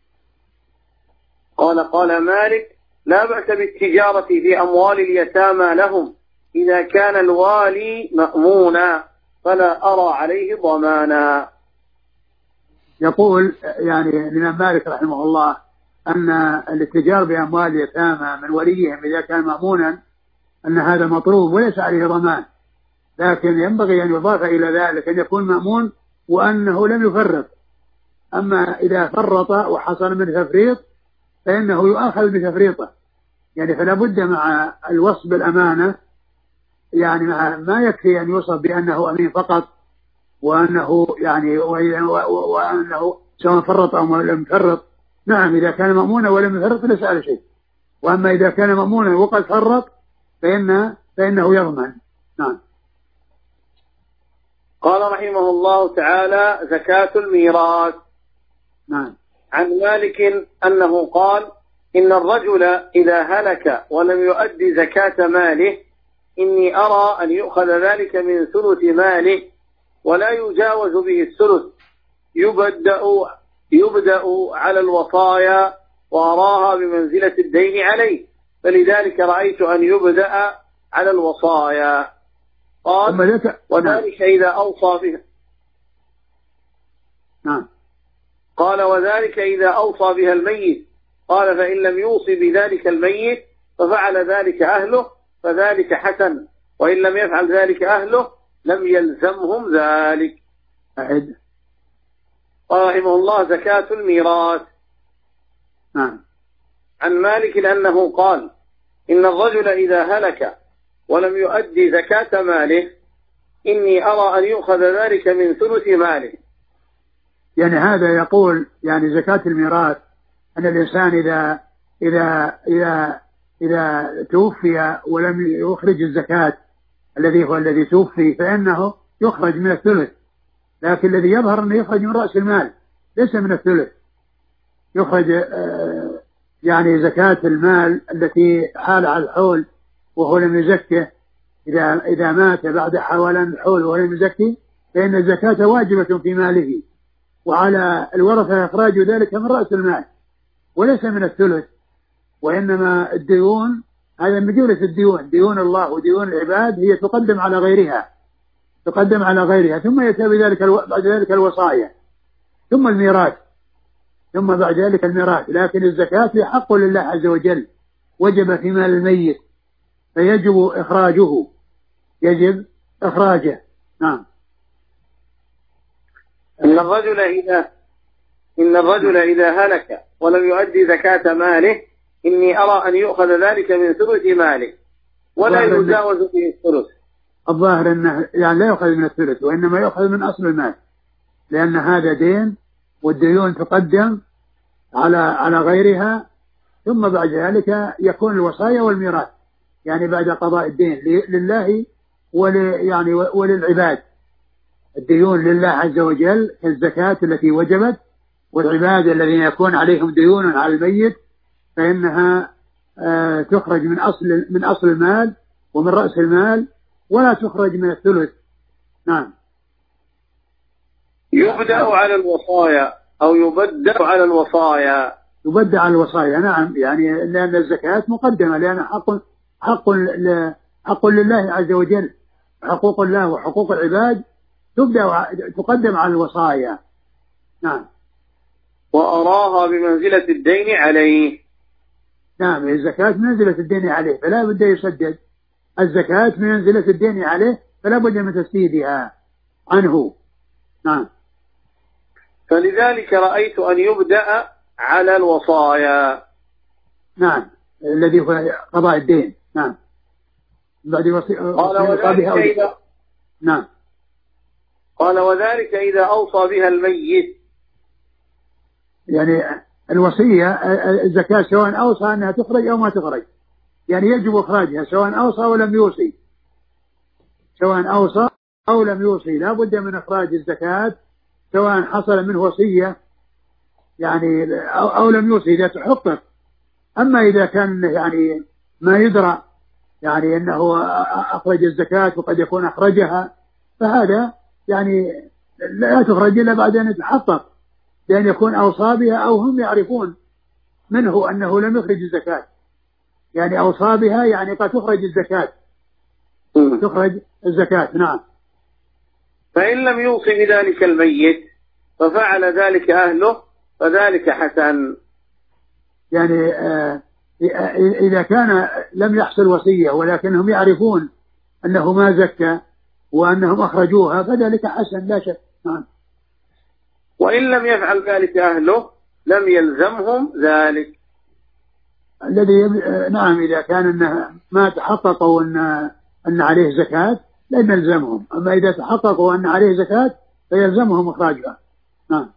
Speaker 1: قال قال مالك لا بأس بالتجارة في أموال اليتامى لهم إذا كان الوالي مأمونا فلا أرى عليه ضمانا.
Speaker 2: يقول يعني الإمام مالك رحمه الله أن الاتجار بأموال اليتامى من وليهم إذا كان مأمونا أن هذا مطلوب وليس عليه ضمان، لكن ينبغي أن يضاف إلى ذلك أن يكون مأمون وأنه لم يفرط. أما إذا فرط وحصل من تفريط فإنه يؤاخذ بتفريطه، يعني فلا بد مع الوصف بالأمانة، يعني مع ما يكفي أن يوصف بأنه أمين فقط، وأنه يعني وأنه سواء فرط أو لم يفرط. نعم إذا كان مأمونا ولم يفرط ليس على شيء، وأما إذا كان مأمونا وقد فرط فإن فإنه يضمن. نعم.
Speaker 1: قال رحمه الله تعالى زكاة الميراث.
Speaker 2: نعم.
Speaker 1: عن مالك أنه قال إن الرجل إذا هلك ولم يؤدي زكاة ماله إني أرى أن يؤخذ ذلك من ثلث ماله ولا يجاوز به الثلث، يبدأ, يبدأ على الوصايا وأراها بمنزلة الدين عليه، فلذلك رأيت أن يبدأ على الوصايا. قال وذلك إذا أوصى بها.
Speaker 2: نعم.
Speaker 1: قال وذلك إذا أوصى بها الميت. قال فإن لم يوصي بذلك الميت ففعل ذلك أهله فذلك حسن، وإن لم يفعل ذلك أهله لم يلزمهم ذلك.
Speaker 2: أعد.
Speaker 1: قال رحمه الله: زكاة الميراث.
Speaker 2: نعم.
Speaker 1: عن مالك أنه قال: إن الرجل إذا هلك ولم يؤدي زكاة ماله إني أرى أن يؤخذ ذلك من ثلث ماله.
Speaker 2: يعني هذا يقول يعني زكاة الميراث أن الإنسان إذا إذا إذا إذا توفي ولم يخرج الزكاة الذي هو الذي توفي فإنه يخرج من الثلث، لكن الذي يظهر أنه يخرج من رأس المال ليس من الثلث. يخرج آه يعني زكاة المال التي حال على الحول وهو لم يزكه، إذا إذا مات بعد حولان الحول وهو لم يزكي فإن الزكاة واجبة في ماله، وعلى الورثة إخراج ذلك من رأس المال وليس من الثلث. وإنما الديون هذا من جملة الديون، ديون الله وديون العباد هي تقدم على غيرها تقدم على غيرها ثم يأتي بذلك الو... بعد ذلك الوصايا ثم الميراث ثم بعد ذلك الميراث. لكن الزكاة هي حق لله عز وجل، وجب في مال الميت فيجب إخراجه يجب إخراجه. نعم.
Speaker 1: إن الرجل إذا إن الرجل إذا هلك ولم يؤدي زكاة ماله إني أرى أن يؤخذ ذلك من ثلث ماله ولا يجاوز به الثلث.
Speaker 2: الظاهر أنه يعني لا يؤخذ من الثلث وإنما يؤخذ من أصل المال، لأن هذا دين والديون تقدم على على غيرها ثم بعد ذلك يكون الوصايا والميراث، يعني بعد قضاء الدين لله ول يعني وللعباد. الديون لله عز وجل كالزكاة التي وجبت، والعباد الذين يكون عليهم ديون على الميت فإنها آه تخرج من أصل من أصل المال ومن رأس المال ولا تخرج من الثلث. نعم.
Speaker 1: يبدأ على الوصايا أو يبدأ على الوصايا.
Speaker 2: يبدأ على الوصايا. نعم، يعني لأن الزكاة مقدمة، لأن حق حق حق لله عز وجل، حقوق الله وحقوق العباد تبدأ تقدم على الوصايا. نعم.
Speaker 1: وأراها بمنزلة الدين عليه.
Speaker 2: نعم، الزكاة بمنزلة الدين عليه فلا بد يسدد. الزكاة بمنزلة الدين عليه فلا بد من تسديدها عنه. نعم.
Speaker 1: فلذلك رأيت أن يبدأ على الوصايا.
Speaker 2: نعم، الذي هو قضاء الدين. نعم. بعد وصي...
Speaker 1: قال وذلك إذا
Speaker 2: نعم.
Speaker 1: قال وذلك إذا أوصى بها الميت.
Speaker 2: يعني الوصية الزكاة سواء أوصى أنها تخرج أو ما تخرج، يعني يجب إخراجها سواء أوصى ولم يوصي، سواء أوصى أو لم يوصي لا بد من إخراج الزكاة سواء حصل منه وصية يعني أو, أو لم يوصي إذا تحقق. أما إذا كان يعني ما يدرى يعني أنه أخرج الزكاة وقد يكون أخرجها فهذا يعني لا تخرج إلا بعد أن يتحقق، لأن يكون أوصى بها أو هم يعرفون منه أنه لم يخرج الزكاة. يعني أوصى بها يعني قد تخرج الزكاة تخرج الزكاة. نعم.
Speaker 1: فإن لم يوصي بذلك الميت ففعل ذلك أهله فذلك حسن.
Speaker 2: يعني آه إذا كان لم يحصل وصية ولكنهم يعرفون أنه ما زكى وأنهم أخرجوها فذلك حسن لا شك. نعم.
Speaker 1: وإن لم يفعل ذلك أهله لم يلزمهم ذلك.
Speaker 2: الذي نعم إذا كان أنه ما تحققوا أن أن عليه زكاة لن يلزمهم، أما إذا تحققوا أن عليه زكاة فيلزمهم إخراجها. نعم.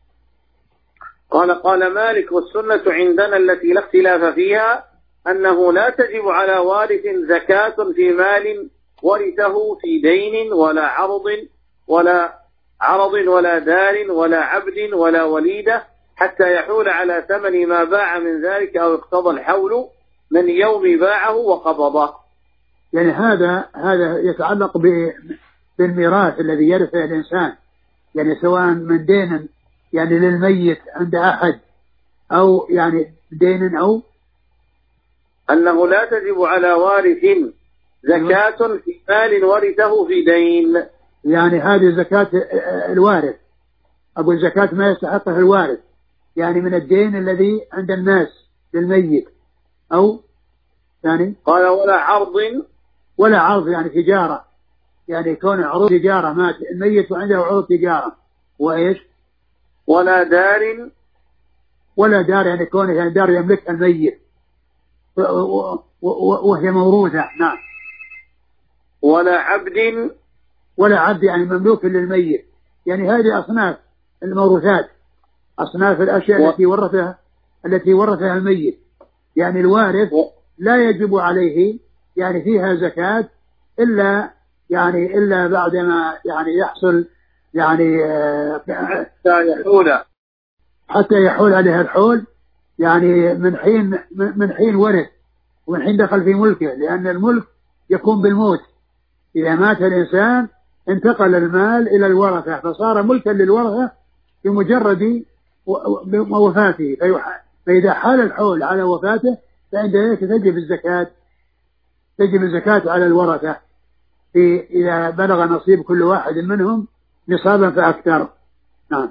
Speaker 1: قال قال مالك: والسنة عندنا التي لا اختلاف فيها أنه لا تجب على وارث زكاة في مال ورثه في دين ولا عرض ولا عرض ولا دار ولا عبد ولا وليدة حتى يحول على ثمن ما باع من ذلك أو اقتضى الحول من يوم باعه وقبضه.
Speaker 2: يعني هذا هذا يتعلق بالميراث الذي يرثه الإنسان، يعني سواء من دين يعني للميت عند أحد أو يعني دين أو
Speaker 1: أنه لا تجب على وارث زكاة في مال ورثه في دين.
Speaker 2: يعني هذه زكاة الوارث، أقول زكاة ما يستحقه الوارث، يعني من الدين الذي عند الناس للميت أو يعني
Speaker 1: قال ولا عرض
Speaker 2: ولا عرض يعني تجارة، يعني كون عروض تجارة مات الميت وعنده عروض تجارة وإيش؟
Speaker 1: ولا دار
Speaker 2: ولا دار، يعني كونه يعني دار يملكها الميت وهي موروثة. نعم.
Speaker 1: ولا عبد
Speaker 2: ولا عبد يعني مملوك للميت، يعني هذه أصناف الموروثات، أصناف الأشياء و... التي ورثها التي ورثها الميت، يعني الوارث و... لا يجب عليه يعني فيها زكاة إلا يعني إلا بعدما يعني يحصل يعني
Speaker 1: حتى يحول
Speaker 2: حتى يحول عليها الحول، يعني من حين من حين ورث ومن حين دخل في ملكه، لأن الملك يكون بالموت. إذا مات الإنسان انتقل المال إلى الورثة فصار ملكا للورثة بمجرد وفاته، فإذا حال الحول على وفاته فعند ذلك تجب الزكاة تجب الزكاة على الورثة في إذا بلغ نصيب كل واحد منهم نصابا فأكثر. نعم.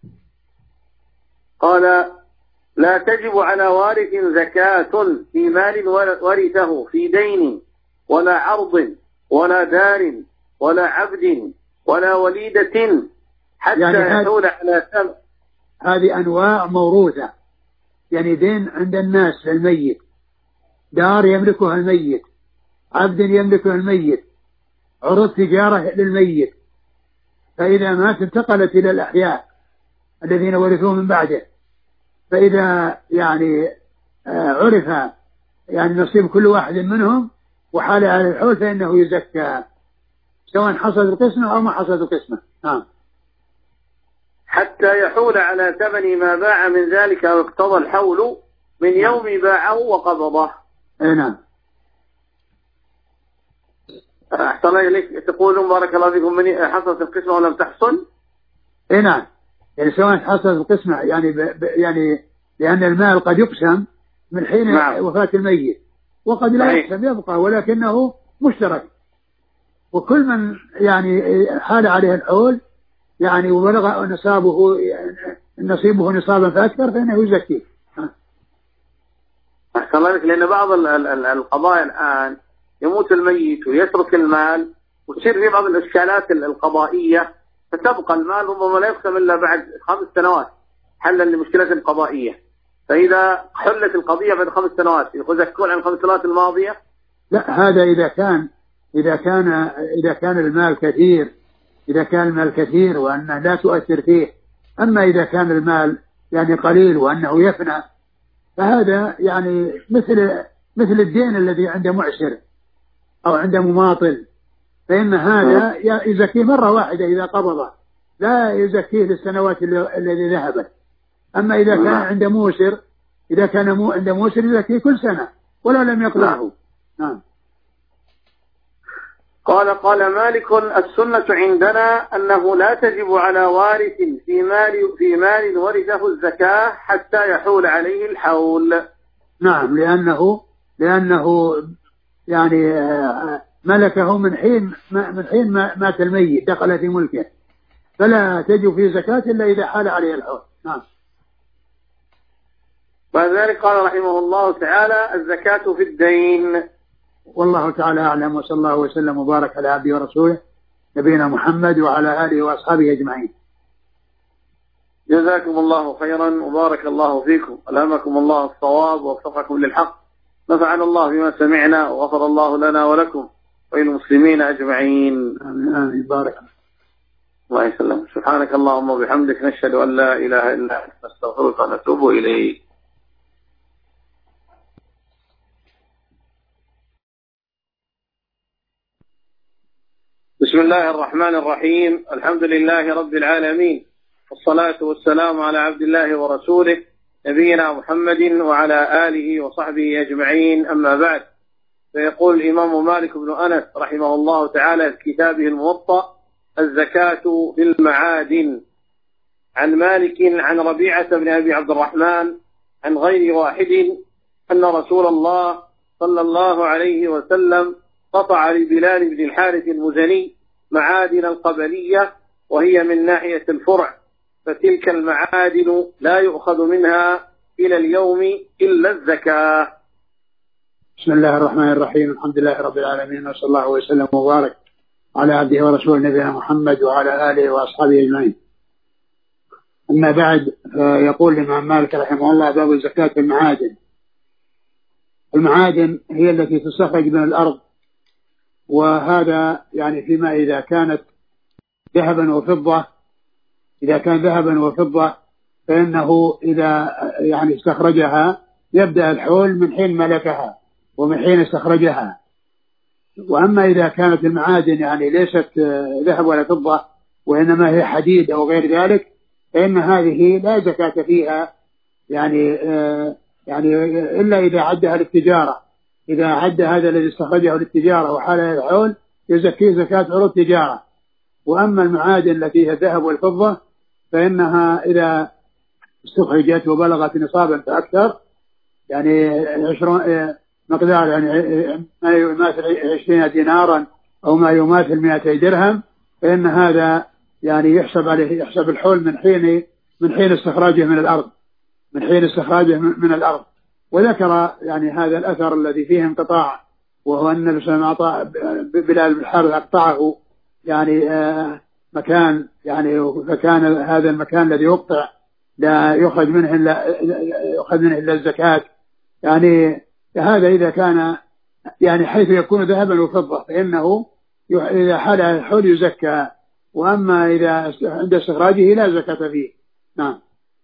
Speaker 1: قال لا تجب على وارث زكاة في مال ورثه في دين ولا عرض ولا دار ولا عبد ولا وليدة حتى يعني يحول على ثمن.
Speaker 2: هذه أنواع موروثة، يعني دين عند الناس للميت، دار يملكها الميت، عبد يملكها الميت، عروض تجارة للميت، فإذا مات انتقلت إلى الأحياء الذين ورثوه من بعده، فإذا يعني عرف يعني نصيب كل واحد منهم وحال على الحول فإنه يزكى سواء حصل القسمة أو ما حصل القسمة. نعم.
Speaker 1: حتى يحول على ثمن ما باع من ذلك أو اقتضى الحول من يوم باعه وقبضه.
Speaker 2: نعم.
Speaker 1: أحسن إليك، تقولون بارك الله فيكم من حصلت القسمة ولم تحصل؟
Speaker 2: إيه نعم، يعني سواء حصلت القسمة يعني ب... ب... يعني لأن المال قد يقسم من حين نعم. وفاة الميت، وقد لا يقسم يبقى ولكنه مشترك، وكل من يعني حال عليه الحول يعني وبلغ نصابه نصيبه نصابا فأكثر فإنه يزكيه.
Speaker 1: أحسن الله لك، لأن بعض القضايا الآن يموت الميت ويترك المال وتصير في بعض الإشكالات القضائية، فتبقى المال ربما لا يقسم إلا بعد خمس سنوات حلا لمشكلة قضائية، فإذا حلت القضية بعد خمس سنوات يزكون عن الخمس سنوات الماضية.
Speaker 2: لا، هذا إذا كان إذا كان إذا كان المال كثير إذا كان المال كثير وأنه لا تؤثر فيه. أما إذا كان المال يعني قليل وأنه يفنى فهذا يعني مثل مثل الدين الذي عند معسر أو عند مماطل، فإن هذا يزكيه مرة واحدة إذا قبضه، لا يزكيه للسنوات التي ذهبت. أما إذا كان عند موسر إذا كان مو عند موسر يزكيه كل سنة ولا لم يقضعه. نعم.
Speaker 1: قال قال مالك السنة عندنا أنه لا تجب على وارث في مال في مال ورثه الزكاة حتى يحول عليه الحول.
Speaker 2: نعم، لأنه لأنه يعني ملكه من حين من حين مات الميت دخل في ملكه، فلا تجب فيه زكاة إلا إذا حال عليه الحول. نعم.
Speaker 1: وذلك قال رحمه الله تعالى الزكاة في الدين.
Speaker 2: والله تعالى أعلم، وصلى الله وسلم وبارك على عبده ورسوله نبينا محمد وعلى آله وأصحابه أجمعين.
Speaker 1: جزاكم الله خيرا وبارك الله فيكم، ألهمكم الله الصواب ووفقكم للحق، نفعنا الله بما سمعنا وغفر الله لنا ولكم وللمسلمين أجمعين.
Speaker 2: آمين آمين. بارك
Speaker 1: الله يسلم. سبحانك اللهم وبحمدك نشهد أن لا إله إلا أنت نستغفرك ونتوب إليك. بسم الله الرحمن الرحيم. الحمد لله رب العالمين، والصلاة والسلام على عبد الله ورسوله نبينا محمد وعلى آله وصحبه أجمعين، أما بعد. فيقول الإمام مالك بن أنس رحمه الله تعالى في كتابه الموطأ الزكاة في المعادن، عن مالك عن ربيعة بن أبي عبد الرحمن عن غير واحد أن رسول الله صلى الله عليه وسلم قطع لبلال بن الحارث المزني معادن القبلية وهي من ناحية الفرع، فتلك المعادن لا يؤخذ منها إلى اليوم إلا الزكاة.
Speaker 2: بسم الله الرحمن الرحيم. الحمد لله رب العالمين، وصلى الله وسلم وبارك على عبده ورسوله نبينا محمد وعلى آله وأصحابه أجمعين. أما بعد، يقول الإمام مالك رحمه الله: باب زكاة المعادن. المعادن هي التي تستخرج من الأرض، وهذا يعني فيما إذا كانت ذهبا وفضة. إذا كان ذهبا وفضة فإنه إذا يعني استخرجها يبدأ الحول من حين ملكها ومن حين استخرجها. وأما إذا كانت المعادن يعني ليست ذهب ولا فضة وإنما هي حديد أو غير ذلك، فإن هذه لا زكاة فيها، يعني يعني إلا إذا عدها للتجارة. إذا عد هذا الذي استخرجه للتجارة وحال الحول يزكيه زكاة عروض التجارة. وأما المعادن التي هي الذهب والفضة فإنها إذا استخرجت وبلغت نصابا فأكثر، يعني عشرون مقدار يعني ما يماثل عشرين دينارا أو ما يماثل مئتي درهم، فإن هذا يعني يحسب عليه يحسب الحول من حين من حين استخراجه من الأرض من حين استخراجه من الأرض. وذكر يعني هذا الأثر الذي فيه انقطاع، وهو أن النبي صلى الله عليه وسلم أعطى بلال بن الحارث أقطعه يعني آه مكان، يعني فكان هذا المكان الذي يقطع لا يخرج منه إلا يخرج منه إلا الزكاة. يعني هذا إذا كان يعني حيث يكون ذهبا وفضة فإنه إذا حال الحول يزكى، وأما إذا عند استخراجه لا زكاة فيه. نعم.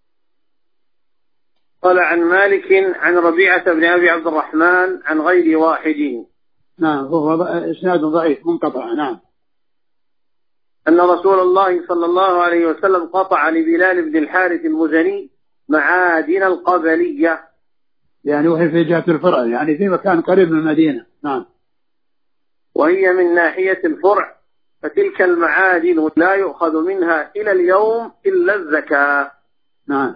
Speaker 1: قال عن مالك عن ربيعة بن أبي عبد الرحمن عن غير واحد.
Speaker 2: نعم، هو إسناد ضعيف منقطع. نعم.
Speaker 1: أن رسول الله صلى الله عليه وسلم قطع لبلال بن الحارث المزني معادن القبلية،
Speaker 2: يعني وهي في جهة الفرع، يعني في مكان قريب من المدينة. نعم.
Speaker 1: وهي من ناحية الفرع، فتلك المعادن لا يؤخذ منها إلى اليوم إلا الزكاة.
Speaker 2: نعم.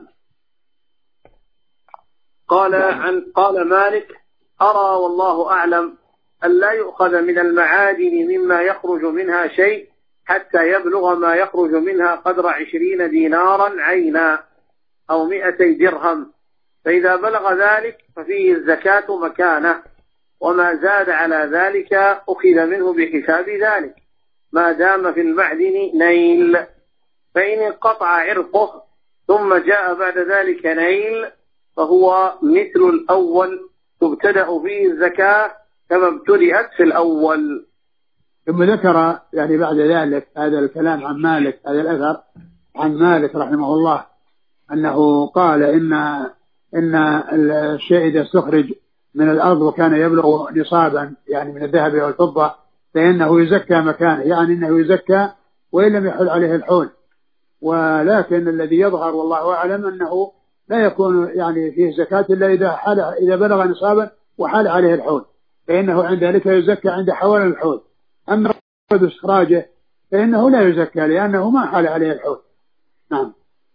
Speaker 1: قال عن قال مالك: أرى والله أعلم أن لا يؤخذ من المعادن مما يخرج منها شيء حتى يبلغ ما يخرج منها قدر عشرين دينارا عينا أو مئتي درهم، فإذا بلغ ذلك ففيه الزكاة مكانه، وما زاد على ذلك أخذ منه بحساب ذلك ما دام في المعدن نيل، فإن انقطع عرقه ثم جاء بعد ذلك نيل فهو مثل الأول تبتدأ فيه الزكاة كما ابتدأت في الأول.
Speaker 2: ثم ذكر يعني بعد ذلك هذا الكلام عن مالك، هذا الأثر عن مالك رحمه الله أنه قال إن إن الشيء إذا استخرج من الأرض وكان يبلغ نصابا يعني من الذهب والفضة فإنه يزكى مكانه، يعني إنه يزكى وإن لم يحل عليه الحول. ولكن الذي يظهر والله أعلم أنه لا يكون يعني فيه زكاة إلا إذا حال إذا بلغ نصابا وحال عليه الحول، فإنه عند ذلك يزكى عند حول الحول. أما استخراجه فإنه لا يزكى لأنه ما حال عليه الحول. نعم.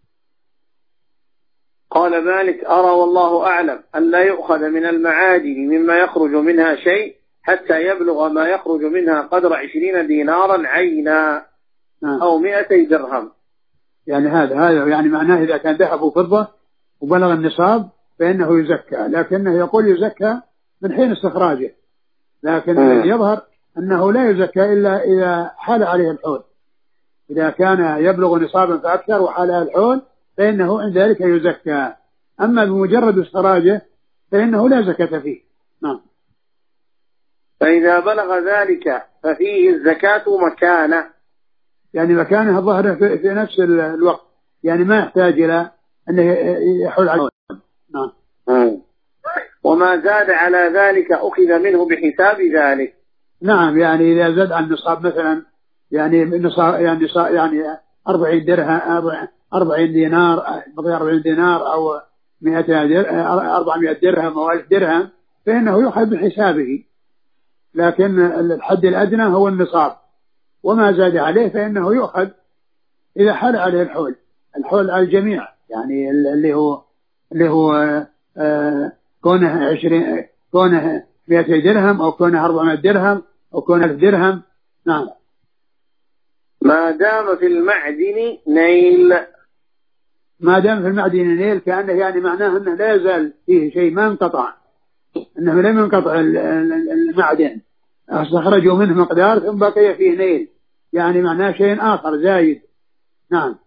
Speaker 1: قال مالك: أرى والله أعلم أن لا يؤخذ من المعادن مما يخرج منها شيء حتى يبلغ ما يخرج منها قدر عشرين دينارا عينا أو مئتي درهم.
Speaker 2: يعني هذا هذا يعني معناه إذا كان ذهب وفضة وبلغ النصاب فإنه يزكى، لكنه يقول يزكى من حين استخراجه، لكن الذي يظهر أنه لا يزكى إلا إذا حال عليه الحول. إذا كان يبلغ نصابا فأكثر وحال عليه الحول فإنه عند ذلك يزكى، أما بمجرد استخراجه فإنه لا زكاة فيه. نعم.
Speaker 1: فإذا بلغ ذلك ففيه الزكاة مكانه،
Speaker 2: يعني مكانه الظاهر في, في نفس الوقت، يعني ما يحتاج إلى أنه يحول عليه. نعم.
Speaker 1: وما زاد على ذلك أخذ منه بحساب ذلك.
Speaker 2: نعم، يعني إذا زاد عن النصاب مثلا يعني نصاب يعني نصاب يعني أربعين درهم أربعين دينار أربعين دينار أو مئة أربعمائة درهم أو ألف درهم فإنه يؤخذ بحسابه، لكن الحد الأدنى هو النصاب، وما زاد عليه فإنه يؤخذ إذا حال عليه الحول. الحول على الجميع، يعني اللي هو اللي هو آه كونه عشرين كونه مئتي درهم أو كونه أربعمائة درهم أو كونه ألف درهم. نعم.
Speaker 1: ما دام في المعدن نيل،
Speaker 2: ما دام في المعدن نيل كأنه يعني معناه أنه لا يزال فيه شيء ما انقطع، أنه لم ينقطع المعدن، استخرجوا منه مقدار ثم بقي فيه نيل، يعني معناه شيء آخر زايد. نعم.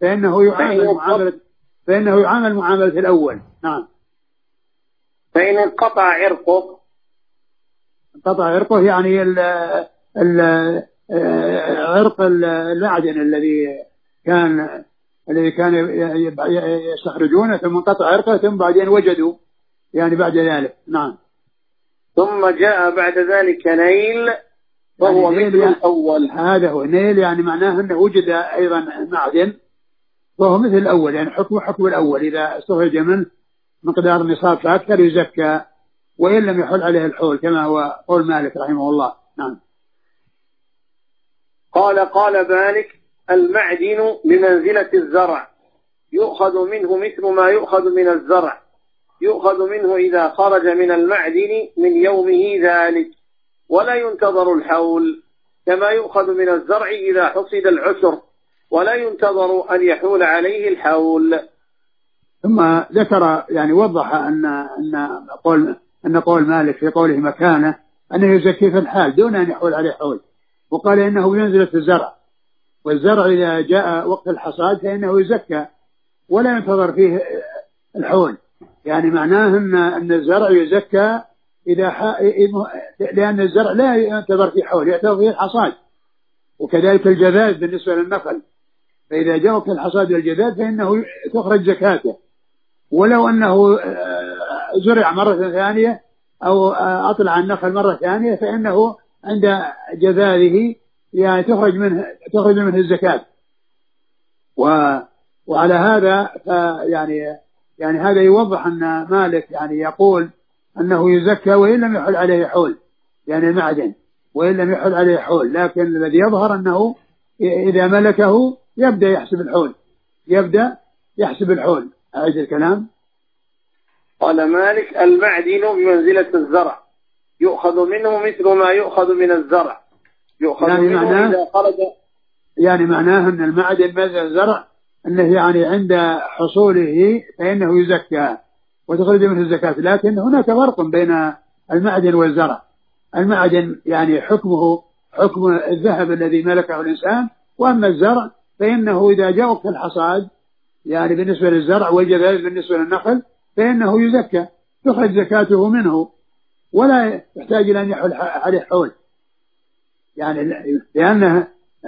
Speaker 2: فإنه يعامل معاملة فإنه يعامل معاملة الأول. نعم.
Speaker 1: فإن انقطع عرقه
Speaker 2: انقطع عرقه يعني ال ال عرق المعدن الذي كان الذي كان يستخرجونه، ثم انقطع عرقه ثم بعدين وجدوا يعني بعد ذلك. نعم.
Speaker 1: ثم جاء بعد ذلك نيل وهو
Speaker 2: يعني
Speaker 1: مثل
Speaker 2: يعني
Speaker 1: الأول.
Speaker 2: هذا هو نيل، يعني معناه أنه وجد أيضا معدن وهو مثل الأول، يعني حكم حكم الأول، إذا استخرج منه مقدار النصاب فأكثر يزكى وإن لم يحل عليه الحول، كما هو قول مالك رحمه الله. نعم.
Speaker 1: قال قال مالك: المعدن بمنزلة الزرع، يؤخذ منه مثل ما يؤخذ من الزرع، يؤخذ منه إذا خرج من المعدن من يومه ذلك، ولا ينتظر الحول، كما يؤخذ من الزرع إذا حصد العشر، ولا ينتظر أن يحول عليه الحول.
Speaker 2: ثم ذكر يعني وضح أن أن قول أن قول مالك في قوله مكانه أنه يزكي في الحال دون أن يحول عليه حول، وقال إنه ينزل في الزرع، والزرع إذا جاء وقت الحصاد فإنه يزكى ولا ينتظر فيه الحول، يعني معناه أن أن الزرع يزكى إذا ح... لأن الزرع لا ينتظر فيه حول، يعتبر فيه الحصاد. وكذلك الجذاذ بالنسبة للنخل، فإذا جاء وقت الحصاد والجذاذ فإنه تخرج زكاته، ولو أنه زرع مرة ثانية أو أطلع النخل مرة ثانية فإنه عند جذاذه يعني تخرج منه تخرج منه الزكاة. و... وعلى هذا يعني يعني هذا يوضح أن مالك يعني يقول أنه يزكى وإن لم يحل عليه حول، يعني المعدن وإن لم يحل عليه حول، لكن الذي يظهر أنه إذا ملكه يبدأ يحسب الحول يبدأ يحسب الحول. أعيد الكلام.
Speaker 1: قال مالك: المعدن بمنزلة الزرع، يؤخذ منه مثل ما يؤخذ من الزرع، يؤخذ
Speaker 2: يعني
Speaker 1: منه
Speaker 2: معناه
Speaker 1: إذا خرج.
Speaker 2: يعني معناه أن المعدن مثل الزرع أنه يعني عند حصوله فإنه يزكى وتخرج منه الزكاة، لكن هناك فرق بين المعدن والزرع. المعدن يعني حكمه حكم الذهب الذي ملكه الإنسان، وأما الزرع فإنه إذا جاء وقت الحصاد يعني بالنسبة للزرع والجذاذ بالنسبة للنخل فإنه يزكى، تخرج زكاته منه ولا يحتاج إلى أن يحول عليه حول، يعني لأنه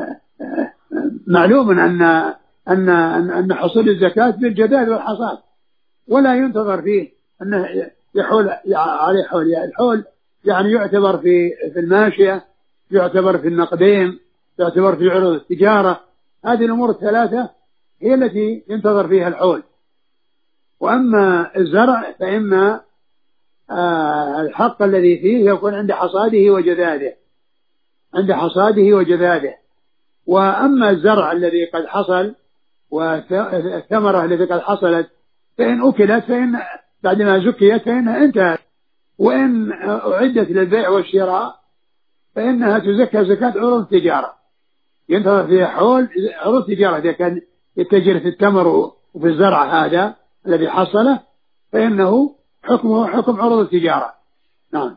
Speaker 2: معلوم أن أن أن حصول الزكاة بالجذاذ والحصاد، ولا ينتظر فيه أنه يحول عليه حول. الحول يعني يعتبر في في الماشية، يعتبر في النقدين، يعتبر في عروض التجارة. هذه الأمور الثلاثة هي التي ينتظر فيها الحول. وأما الزرع فإن آه الحق الذي فيه يكون عند حصاده وجذاذه، عند حصاده وجذاذه. وأما الزرع الذي قد حصل والثمرة التي قد حصلت فإن أكلت فإن بعدما زكيت فإنها انتهت، وإن أعدت للبيع والشراء فإنها تزكى زكاة عروض التجارة، ينتظر فيها حول عروض التجارة. إذا كان يتجر في التمر وفي الزرع هذا الذي حصله فإنه حكمه حكم عروض التجارة. نعم.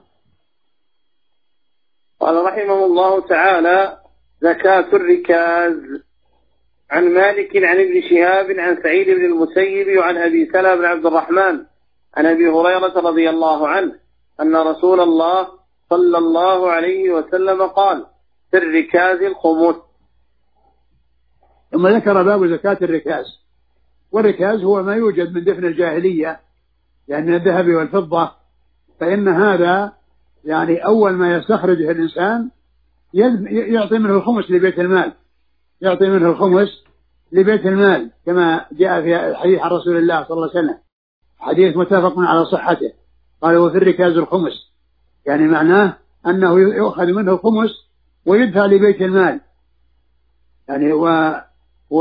Speaker 1: قال رحمه الله تعالى: زكاة الركاز. عن مالك عن ابن شهاب عن سعيد بن المسيب وعن أبي سلمة بن عبد الرحمن عن أبي هريرة رضي الله عنه أن رسول الله صلى الله عليه وسلم قال: في الركاز الخمس.
Speaker 2: ثم ذكر باب زكاة الركاز. والركاز هو ما يوجد من دفن الجاهلية، يعني من الذهب والفضة، فإن هذا يعني أول ما يستخرجه الإنسان يعطي منه الخمس لبيت المال، يعطي منه الخمس لبيت المال، كما جاء في الحديث عن رسول الله صلى الله عليه وسلم، حديث متفق على صحته. قال: وفي الركاز الخمس، يعني معناه أنه يؤخذ منه الخمس ويدفع لبيت المال. يعني و و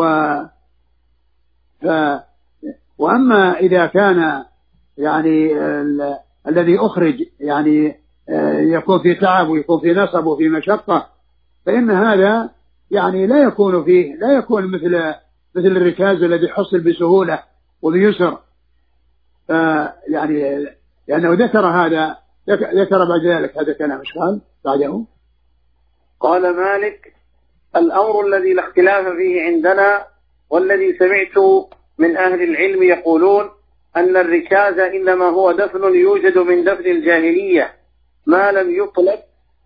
Speaker 2: ف وأما إذا كان يعني ال... الذي أخرج يعني يكون في تعب ويكون في نصب وفي مشقة، فإن هذا يعني لا يكون فيه لا يكون مثل مثل الركاز الذي حصل بسهولة وبيسر. يعني لأنه ذكر هذا ذكر بعد ذلك هذا كلام. ايش قال بعده؟
Speaker 1: قال مالك: الأمر الذي لا اختلاف فيه عندنا والذي سمعت من أهل العلم يقولون أن الركاز إنما هو دفن يوجد من دفن الجاهلية ما لم يطلب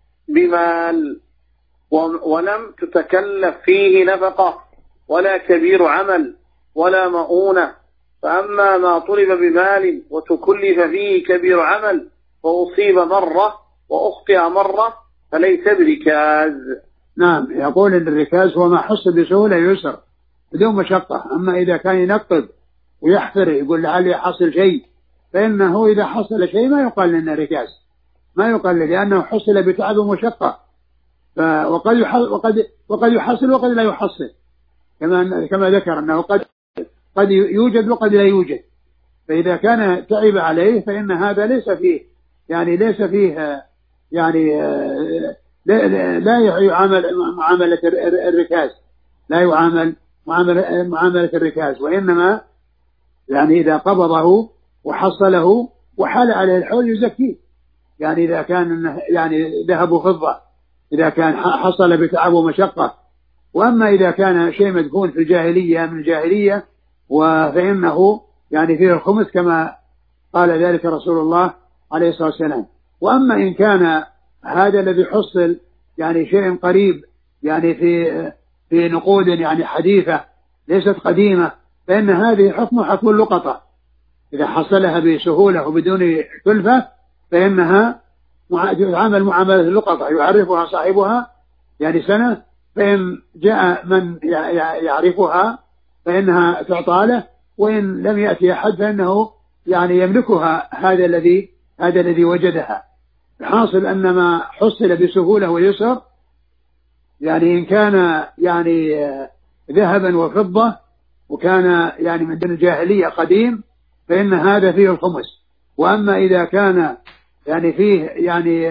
Speaker 1: بمال ولم تتكلف فيه نفقة ولا كبير عمل ولا مؤونة، فأما ما طلب بمال وتكلف فيه كبير عمل وأصيب مرة وأخطئ مرة فليس بركاز.
Speaker 2: نعم، يقول أن الركاز هو ما حصل بسهولة يسر بدون مشقة. أما إذا كان ينقب ويحفر يقول لعلي حصل شيء، فإنه إذا حصل شيء ما يقال لنا ركاز، ما يقال، لأنه حصل بتعب ومشقة. وقد وقد وقد يحصل وقد لا يحصل، كما كما ذكر أنه قد قد يوجد وقد لا يوجد. فإذا كان تعب عليه فإن هذا ليس فيه يعني ليس فيه يعني لا, لا يعامل معاملة الركاز، لا يعامل معاملة معاملة الركاز، وإنما يعني إذا قبضه وحصله وحال عليه الحول يزكيه. يعني إذا كان يعني ذهب وفضة، إذا كان حصل بتعب ومشقة. وأما إذا كان شيء مدفون في الجاهلية من الجاهلية فإنه يعني فيه الخمس كما قال ذلك رسول الله عليه الصلاة والسلام. وأما إن كان هذا الذي حصل يعني شيء قريب يعني في في نقود يعني حديثة ليست قديمة، فإن هذه حكم حكم اللقطة. إذا حصلها بسهولة وبدون كلفة فإنها تعامل معاملة اللقطة، يعرفها صاحبها يعني سنة، فإن جاء من يعرفها فإنها تعطى له، وإن لم يأتي أحد فإنه يعني يملكها هذا الذي هذا الذي وجدها. الحاصل أن ما حصل بسهولة ويسر يعني إن كان يعني ذهبا وفضة وكان يعني من دين الجاهلية قديم فإن هذا فيه الخمس. وأما إذا كان يعني فيه يعني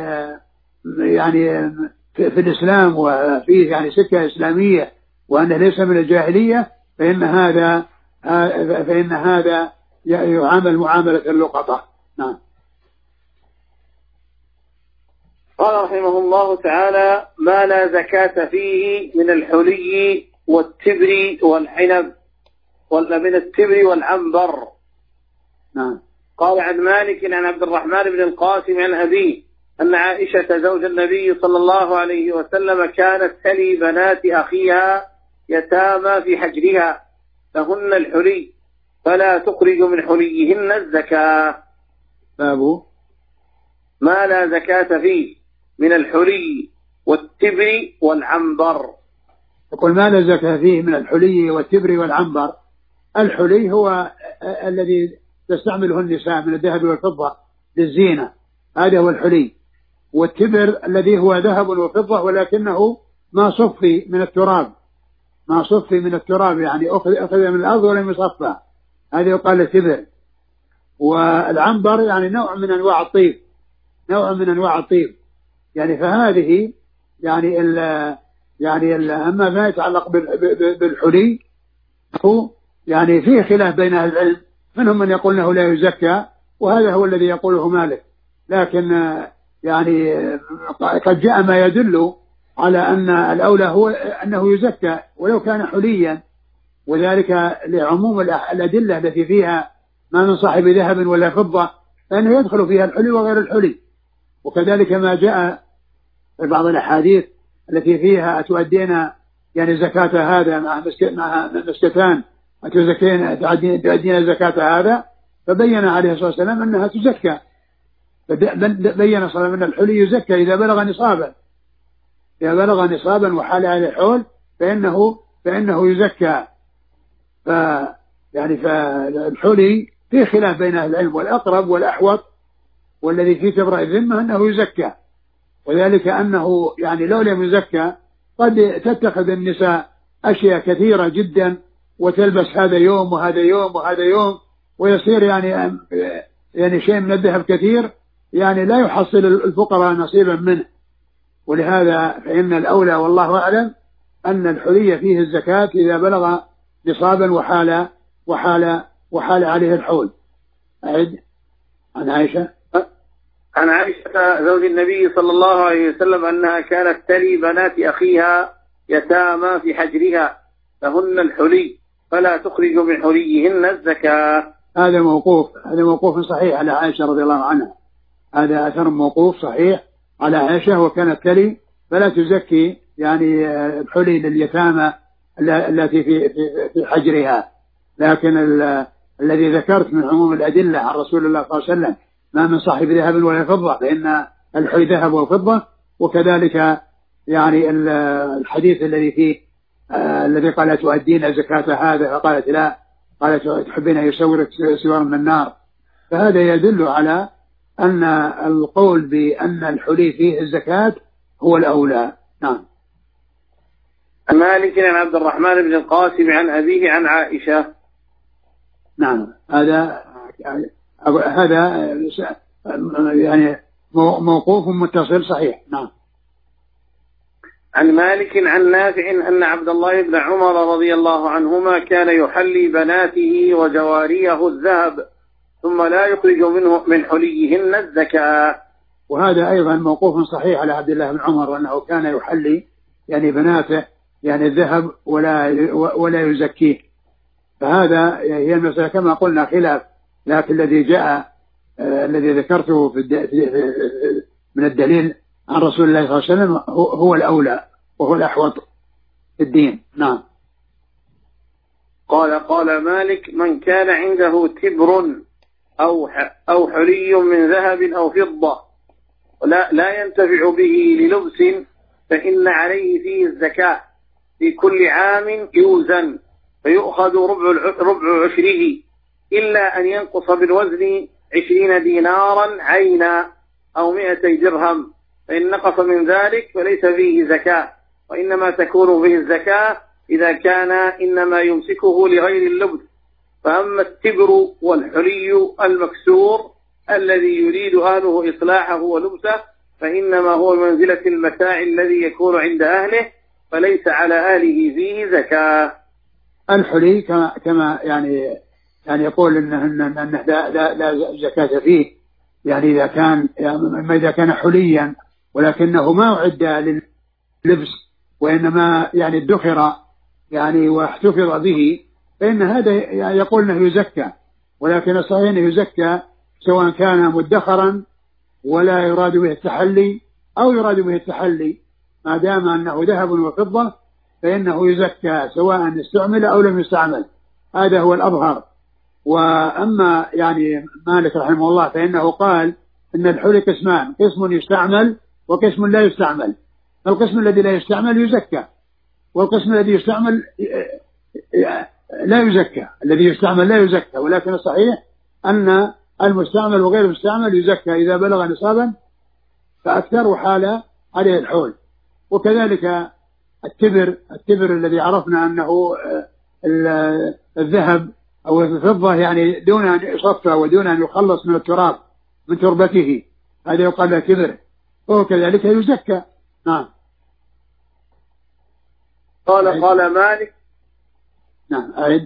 Speaker 2: يعني في, في الإسلام وفيه يعني سكة إسلامية وأنه ليس من الجاهلية فإن هذا فإن هذا يعامل معاملة اللقطة. نعم.
Speaker 1: قال رحمه الله تعالى: ما لا زكاة فيه من الحلي والتبر والعنب ولا من التبر والعنبر.
Speaker 2: نعم.
Speaker 1: قال عن مالك عن عبد الرحمن بن القاسم عن أبيه أن عائشة زوج النبي صلى الله عليه وسلم كانت تلي بنات أخيها يتامى في حجرها لهن الحلي فلا تخرج من حليهن الزكاة.
Speaker 2: باب
Speaker 1: ما لا زكاة فيه من الحلي والتبر والعنبر.
Speaker 2: يقول ما لا زكاة فيه من الحلي والتبر والعنبر. الحلي هو الذي تستعمله النساء من الذهب والفضة للزينة، هذا هو الحلي. والتبر الذي هو ذهب وفضة ولكنه ما صفي من التراب، ما صفي من التراب يعني أخذ, أخذ من الأرض ولم يصفى، هذا يقال التبر. والعنبر يعني نوع من أنواع الطيب، نوع من أنواع الطيب يعني. فهذه يعني ال يعني ال أما ما يتعلق بالحلي هو يعني فيه خلاف بين أهل العلم، منهم من يقول أنه لا يزكى وهذا هو الذي يقوله مالك، لكن يعني قد جاء ما يدل على أن الأولى هو أنه يزكى ولو كان حليا، وذلك لعموم الأدلة التي فيها ما من صاحب ذهب ولا فضة فإنه يدخل فيها الحلي وغير الحلي. وكذلك ما جاء في بعض الأحاديث التي فيها أتؤدين يعني زكاة هذا مع مسكتان أتزكين تؤدين زكاة هذا، فبين عليه الصلاة والسلام أنها تزكى. بين صلى الله عليه وسلم أن الحلي يزكى إذا بلغ نصابا، إذا بلغ نصابا وحال عليه الحول فإنه فإنه يزكى. ف يعني فالحلي في خلاف بين أهل العلم، والأقرب والأحوط والذي فيه تبرأ الذمة أنه يزكى، وذلك أنه يعني لو لم يزكى قد تتخذ النساء أشياء كثيرة جدا وتلبس هذا يوم وهذا يوم وهذا يوم، ويصير يعني يعني شيء من الذهب كثير يعني لا يحصل الفقراء نصيبا منه. ولهذا فإن الأولى والله أعلم أن الحلي فيه الزكاة إذا بلغ نصابا وحال وحال وحال عليه الحول. أعد عن عائشة
Speaker 1: عن عائشة زوج النبي صلى الله عليه وسلم أنها كانت تلي بنات أخيها يتامى في حجرها لهن الحلي فلا تخرج من حليهن الزكاة.
Speaker 2: هذا موقوف هذا موقوف صحيح على عائشة رضي الله عنها. هذا أثر موقوف صحيح على عائشة، وكانت تلي فلا تزكي يعني الحلي لليتامى التي في في حجرها. لكن الذي ذكرت من عموم الأدلة عن رسول الله صلى الله عليه وسلم ما من صاحب ذهب ولا فضة فإن الحلي ذهب وفضة. وكذلك يعني الحديث الذي فيه آه الذي قال تؤدين زكاة هذا فقالت لا، قالت تحبين أن يسورك سوار من النار. فهذا يدل على أن القول بأن الحلي فيه الزكاة هو الأولى. نعم.
Speaker 1: مالك عن عبد الرحمن بن القاسم عن أبيه عن عائشة.
Speaker 2: نعم. هذا هذا يعني موقوف متصل صحيح. نعم.
Speaker 1: عن مالك عن نافع أن عبد الله بن عمر رضي الله عنهما كان يحلي بناته وجواريه الذهب ثم لا يخرج منه من حليهن الزكاة.
Speaker 2: وهذا أيضا موقوف صحيح على عبد الله بن عمر أنه كان يحلي يعني بناته يعني الذهب ولا ولا يزكيه. فهذا هي المسألة كما قلنا خلاف، لكن الذي جاء آه الذي ذكرته في من الدليل عن رسول الله صلى الله عليه وسلم هو الأولى وهو الأحوط في الدين. نعم.
Speaker 1: قال قال مالك من كان عنده تبر أو أو حلي من ذهب أو فضة لا لا ينتفع به للبس فإن عليه فيه الزكاة في كل عام يوزن فيؤخذ ربع ربع عشره إلا أن ينقص بالوزن عشرين دينارا عينا أو مئتي درهم، فإن نقص من ذلك فليس فيه زكاة، وإنما تكون به الزكاة إذا كان إنما يمسكه لغير اللبس. فأما التبر والحلي المكسور الذي يريد أهله إصلاحه ولبسه فإنما هو منزلة المتاع الذي يكون عند أهله فليس على أهله فيه زكاة.
Speaker 2: الحلي كما كما يعني يعني يقول إنه إنه لا لا لا زكاة فيه، يعني إذا كان يعني إذا كان حليا ولكنه ما أعد لللبس وإنما يعني ادخر يعني واحتفظ به فإن هذا يقول أنه يزكى، ولكن الصحيح أنه يزكى سواء كان مدخرا ولا يراد به التحلي أو يراد به التحلي، ما دام أنه ذهب وفضة فإنه يزكى سواء استعمل أو لم يستعمل. هذا هو الأظهر. وأما يعني مالك رحمه الله فإنه قال إن الحلي قسمان، قسم يستعمل وقسم لا يستعمل. القسم الذي لا يستعمل يزكى، والقسم الذي يستعمل لا يزكى. الذي يستعمل لا يزكى، ولكن الصحيح أن المستعمل وغير المستعمل يزكى إذا بلغ نصابا فأكثر حال عليه الحول. وكذلك التبر التبر الذي عرفنا أنه الذهب أو الفضة يعني دون أن يصفى ودون أن يخلص من التراب من تربته، هذا يقال له تبر، وهو كذلك يزكى. نعم.
Speaker 1: قال قال مالك.
Speaker 2: نعم أعد.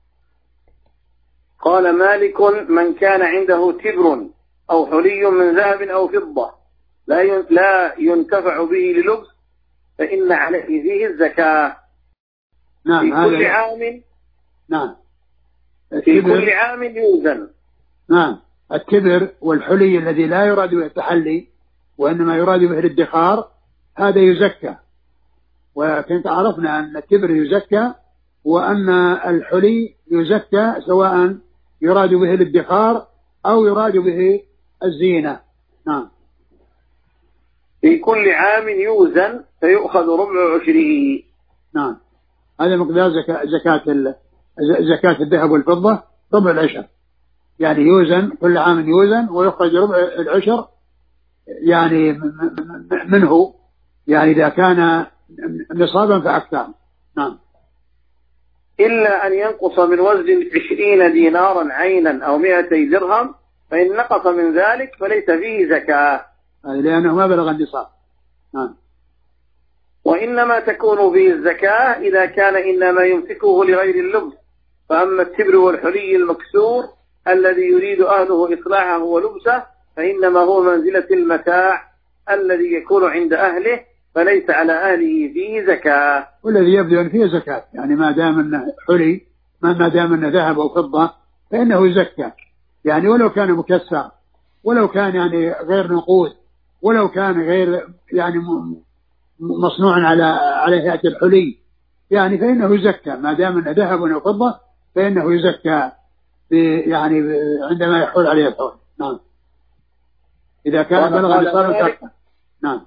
Speaker 1: قال مالك من كان عنده تبر أو حلي من ذهب أو فضة لا لا ينتفع به للبس فإن عليه فيه الزكاة.
Speaker 2: نعم.
Speaker 1: في كل عام.
Speaker 2: نعم.
Speaker 1: في كل عام يوزن.
Speaker 2: نعم. التبر والحلي الذي لا يراد به التحلي وإنما يراد به الادخار هذا يزكى، وكنت عرفنا أن التبر يزكى وأن الحلي يزكى سواء يراد به الادخار أو يراد به الزينة. نعم.
Speaker 1: في كل عام يوزن فيؤخذ ربع عشره.
Speaker 2: نعم. هذا مقدار زكاة زكاة زكاة الذهب والفضة ربع العشر، يعني يوزن كل عام يوزن ويخرج ربع العشر يعني منه، يعني إذا كان نصابا فأكثر. نعم.
Speaker 1: إلا أن ينقص من وزن عشرين دينارا عينا أو مئتي درهم، فإن نقص من ذلك فليس فيه زكاة
Speaker 2: لأنه ما بلغ النصاب. نعم.
Speaker 1: وإنما تكون فيه الزكاة إذا كان إنما يمسكه لغير اللبس. فأما التبر والحلي المكسور الذي يريد أهله إصلاحه ولبسه فإنما هو منزلة المتاع الذي يكون عند أهله فليس على أهله فيه زكاة.
Speaker 2: والذي يبدو أن فيه زكاة، يعني ما دام أنه حلي ما دام أنه ذهب أو فضة فإنه يزكى، يعني ولو كان مكسر، ولو كان يعني غير نقود، ولو كان غير يعني مصنوع على على هيئة الحلي، يعني فإنه يزكى ما دام أنه ذهب أو فضة، فإنه يزكى يعني عندما يحول عليه الحول. نعم، إذا كان بلغ نصاب. نعم.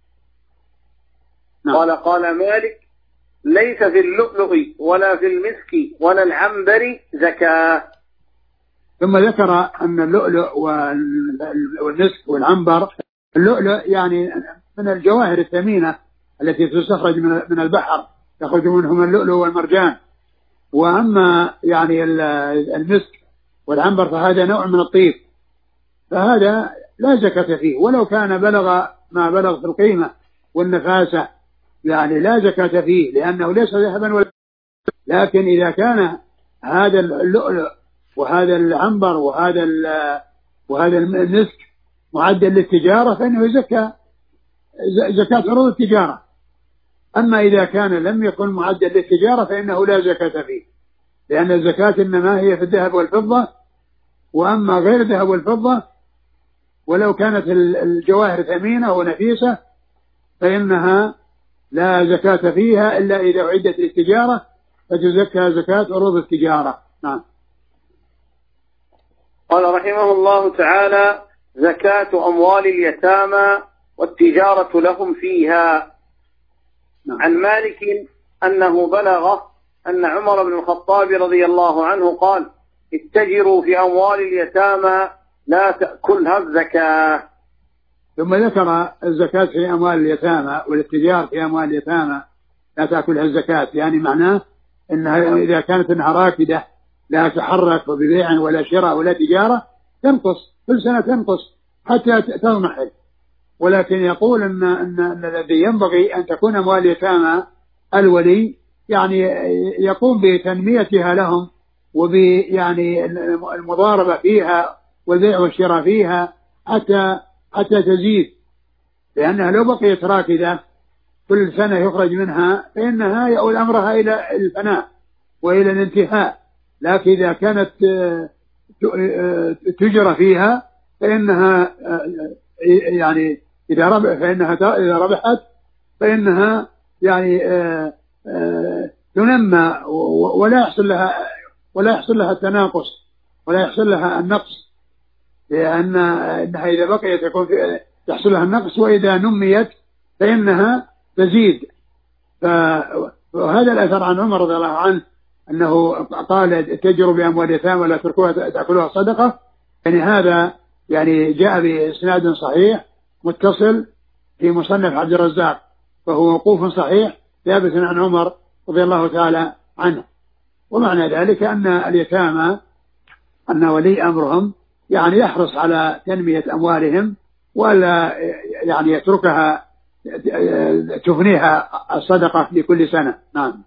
Speaker 1: نعم. قال قال مالك: ليس في اللؤلؤ ولا في المسك ولا العنبر زكاة.
Speaker 2: ثم ذكر أن اللؤلؤ والمسك والعنبر، اللؤلؤ يعني من الجواهر الثمينة التي تستخرج من البحر، يخرج منهم اللؤلؤ والمرجان. وأما يعني المسك والعنبر فهذا نوع من الطيب، فهذا لا زكاة فيه ولو كان بلغ ما بلغ في القيمة والنفاسة، يعني لا زكاة فيه لأنه ليس ذهبا ولا. لكن إذا كان هذا اللؤلؤ وهذا العنبر وهذا وهذا المسك معدل للتجارة فإنه يزكى زكاة عروض التجارة. أما إذا كان لم يكن معدل للتجارة فإنه لا زكاة فيه، لأن الزكاة إنما هي في الذهب والفضة. وأما غير الذهب والفضة ولو كانت الجواهر ثمينة ونفيسة فإنها لا زكاة فيها إلا إذا أعدت للتجارة، فتزكى زكاة عروض التجارة. نعم.
Speaker 1: قال رحمه الله تعالى: زكاة أموال اليتامى والتجارة لهم فيها. نعم. عن مالك أنه بلغ أن عمر بن الخطاب رضي الله عنه قال: اتجروا في أموال اليتامى لا تأكلها الزكاة.
Speaker 2: ثم ذكر الزكاة في أموال اليتامى والاتجار في أموال اليتامى لا تأكلها الزكاة، يعني معناه أنها إذا كانت أنها راكدة لا تحرك ببيع ولا شراء ولا تجارة تنقص كل سنة، تنقص حتى تضمحل. ولكن يقول أن, أن, أن الذي ينبغي أن تكون أموال اليتامى الولي يعني يقوم بتنميتها لهم وب يعني المضاربة فيها والبيع والشراء فيها حتى حتى تزيد، لأنها لو بقيت راكدة كل سنة يخرج منها فإنها يؤول أمرها إلى الفناء وإلى الانتهاء. لكن إذا كانت تجرى فيها فإنها يعني إذا ربح فإنها إذا ربحت فإنها يعني تنمى ولا يحصل لها ولا يحصل لها التناقص ولا يحصل لها النقص، لأن إنها إذا بقيت يكون يحصل لها النقص، وإذا نميت فإنها تزيد. فهذا الأثر عن عمر رضي الله عنه أنه قال: اتجروا بأموال اليتامى ولا تركوها تأكلوها صدقة. يعني هذا يعني جاء بإسناد صحيح متصل في مصنف عبد الرزاق، فهو موقوف صحيح ثابت عن عمر رضي الله تعالى عنه. ومعنى ذلك أن اليتامى أن ولي أمرهم يعني يحرص على تنمية أموالهم ولا يعني يتركها تفنيها الصدقة لكل سنة. نعم.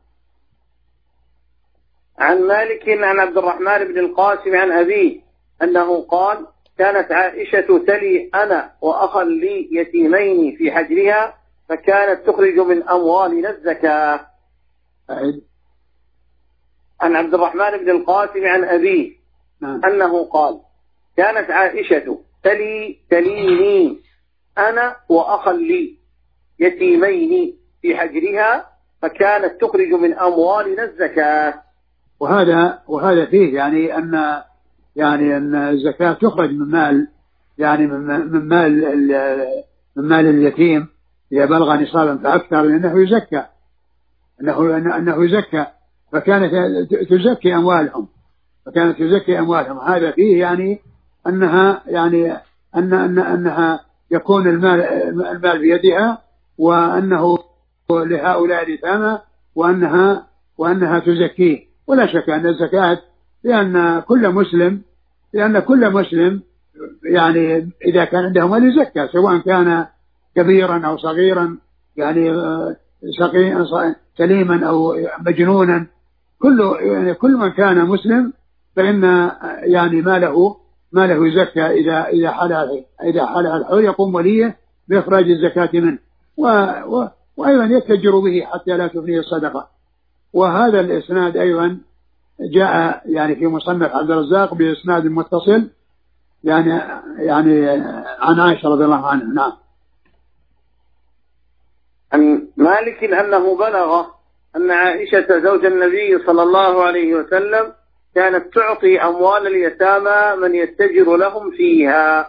Speaker 1: عن مالك عن عبد الرحمن بن القاسم عن أبيه أنه قال: كانت عائشة تلي أنا وأخا لي يتيمين في حجرها فكانت تخرج من أموالنا الزكاة.
Speaker 2: أعد.
Speaker 1: عن عبد الرحمن بن القاسم عن أبيه نعم. أنه قال: كانت عائشة تلي تليني أنا وأخا لي يتيمين في حجرها فكانت تخرج من أموالنا الزكاة.
Speaker 2: وهذا وهذا فيه يعني أن يعني أن الزكاة تخرج من مال يعني من من مال من مال اليتيم إذا بلغ نصابا فأكثر، لأنه يزكى أنه أنه يزكى فكانت تزكي أموالهم فكانت تزكي أموالهم. هذا فيه يعني أنها يعني أن أن أنها يكون المال المال بيدها، وأنه لهؤلاء اليتامى وأنها وأنها تزكيه. ولا شك أن الزكاة لأن كل مسلم لأن كل مسلم يعني إذا كان عنده مال يزكى، سواء كان كبيرا أو صغيرا، يعني سليما أو مجنونا، كل يعني كل من كان مسلم فإن يعني ماله ماله يزكى إذا إذا حل إذا حل الحول يقوم وليه بإخراج الزكاة منه، و و وأيضا يتجر به حتى لا تفنيه الصدقة. وهذا الإسناد أيضا جاء يعني في مصنف عبد الرزاق بإسناد متصل يعني يعني عن عائشة رضي الله عنها. نعم.
Speaker 1: عن مالك أنه بلغ أن عائشة زوج النبي صلى الله عليه وسلم كانت تعطي أموال اليتامى من يتجر لهم فيها.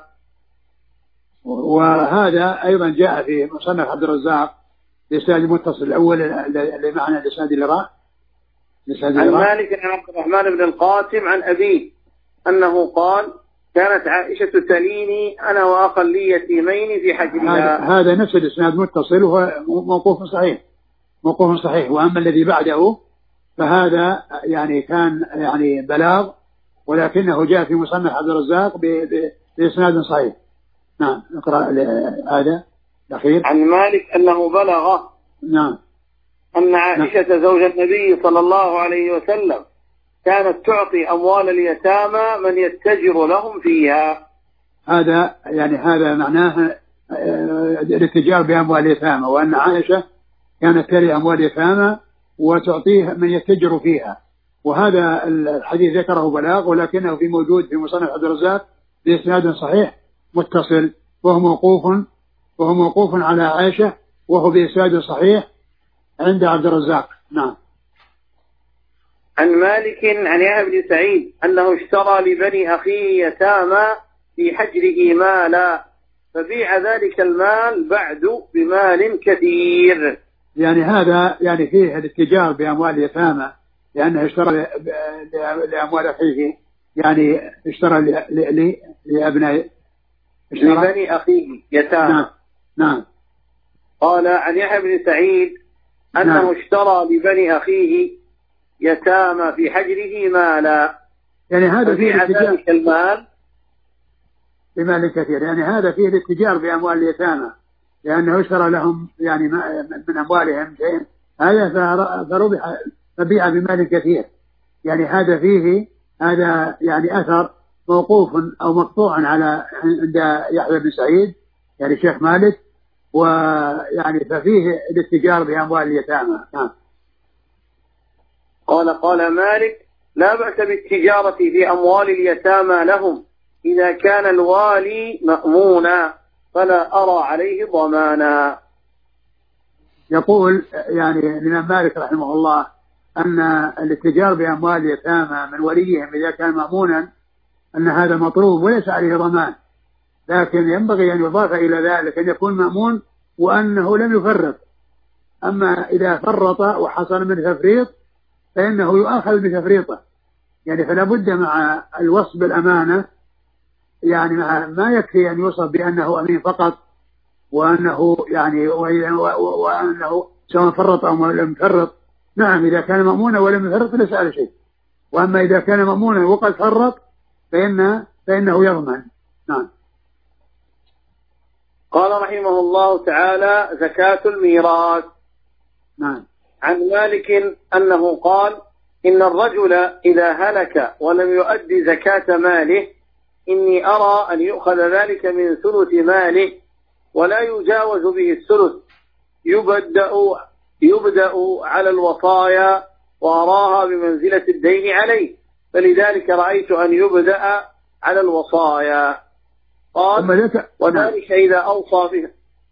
Speaker 2: وهذا أيضا جاء في مصنف عبد الرزاق بإسناد المتصل الأول اللي معنا الإسناد اللي راح.
Speaker 1: عن مالك عن عبد الرحمن بن القاسم عن أبيه أنه قال كانت عائشة تليني أنا وأقل لي يتيمين في حجرها.
Speaker 2: هذا, هذا نفس الإسناد متصل وهو موقوف صحيح موقوف صحيح. وأما الذي بعده فهذا يعني كان يعني بلاغ ولكنه جاء في مصنف عبد الرزاق بإسناد صحيح. نعم. اقرأ هذا الأخير.
Speaker 1: عن مالك أنه بلغ
Speaker 2: نعم
Speaker 1: أن عائشة نعم. زوج النبي صلى الله عليه وسلم كانت تعطي أموال اليتامى من يتجر لهم فيها.
Speaker 2: هذا يعني هذا معناه الاتجار بأموال اليتامى، وأن عائشة كانت تلي أموال اليتامى وتعطيه من يتجر فيها. وهذا الحديث ذكره بلاغ ولكنه في موجود في مصنف عبد الرزاق بإسناد صحيح متصل وهو موقوف وهو موقوف على عائشة وهو بإسناد صحيح عند عبد الرزاق. نعم.
Speaker 1: عن مالك عن يحيى بن سعيد أنه اشترى لبني أخيه يتامى في حجره مالا فبيع ذلك المال بعد بمال كثير.
Speaker 2: يعني هذا يعني فيه الاتجار بأموال اليتامى لأنه اشترى لأموال أخيه يعني اشترى لأبناء
Speaker 1: لبني أخيه يتامى.
Speaker 2: نعم. نعم.
Speaker 1: قال عن يحيى بن سعيد أنه نعم. اشترى لبني أخيه يتامى في حجره مالا
Speaker 2: يعني هذا فيه
Speaker 1: ذلك المال
Speaker 2: بمال كثير. يعني هذا فيه الاتجار بأموال اليتامى لأنه اشترى لهم يعني من أموالهم شيء هذا فربح فبيع بمال كثير. يعني هذا فيه هذا يعني أثر موقوف أو مقطوع على عند يحيى بن سعيد يعني شيخ مالك ويعني ففيه الاتجار بأموال اليتامى. نعم.
Speaker 1: قال قال مالك لا بأس بالتجارة في أموال اليتامى لهم إذا كان الوالي مأمونا فلا أرى عليه ضمانا.
Speaker 2: يقول يعني الإمام مالك رحمه الله أن الاتجار بأموال اليتامى من وليهم إذا كان مأمونا أن هذا مطلوب وليس عليه ضمان، لكن ينبغي أن يضاف إلى ذلك أن يكون مأمون وأنه لم يفرط. أما إذا فرط وحصل من تفريط فإنه يؤاخذ بتفريطه. يعني فلا بد مع الوصف بالأمانة يعني ما يكفي أن يوصف بأنه أمين فقط وأنه يعني وأنه سواء فرط أو لم يفرط. نعم إذا كان مأمونا ولم يفرط ليس على شيء. وأما إذا كان مأمونا وقد فرط فإن فإنه يضمن. نعم.
Speaker 1: قال رحمه الله تعالى زكاة الميراث.
Speaker 2: نعم.
Speaker 1: عن مالك أنه قال إن الرجل إذا هلك ولم يؤدي زكاة ماله إني أرى أن يؤخذ ذلك من ثلث ماله ولا يجاوز به الثلث يبدأ, يبدأ على الوصايا وأراها بمنزلة الدين عليه فلذلك رأيت أن يبدأ على الوصايا. قال وذلك إذا أوصى بها.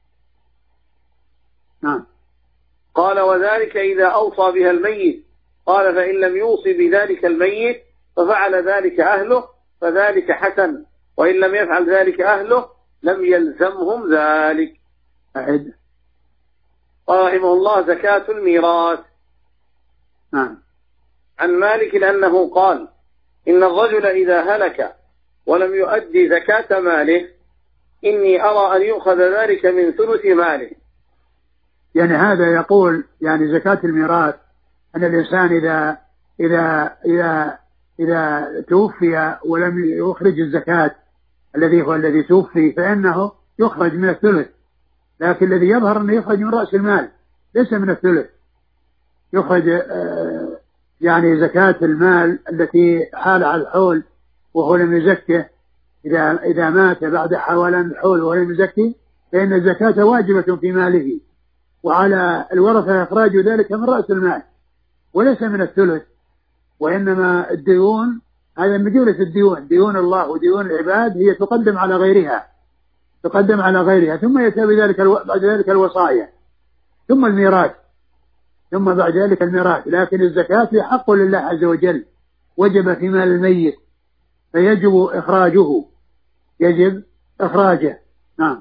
Speaker 2: نعم.
Speaker 1: قال وذلك إذا أوصى بها الميت. قال فإن لم يوصي بذلك الميت ففعل ذلك أهله فذلك حسن وإن لم يفعل ذلك أهله لم يلزمهم ذلك.
Speaker 2: أعد.
Speaker 1: قال رحمه الله زكاة الميراث.
Speaker 2: نعم.
Speaker 1: عن مالك أنه قال إن الرجل إذا هلك ولم يؤدي زكاة ماله إني أرى أن يؤخذ ذلك من ثلث ماله.
Speaker 2: يعني هذا يقول يعني زكاة الميراث أن الإنسان إذا إذا إذا إذا توفي ولم يخرج الزكاة الذي هو الذي توفي فإنه يخرج من الثلث، لكن الذي يظهر أنه يخرج من رأس المال ليس من الثلث. يخرج آه يعني زكاة المال التي حال على الحول وهو لم يزكه، إذا إذا مات بعد حوالين الحول وهو لم يزكي فإن الزكاة واجبة في ماله، وعلى الورثة إخراج ذلك من رأس المال وليس من الثلث. وإنما الديون هذا من جملة الديون، ديون الله وديون العباد هي تقدم على غيرها، تقدم على غيرها، ثم يأتي بذلك الو... بعد ذلك الوصايا، ثم الميراث، ثم بعد ذلك الميراث. لكن الزكاة هي حق لله عز وجل، وجب في مال الميت فيجب إخراجه، يجب إخراجه. نعم.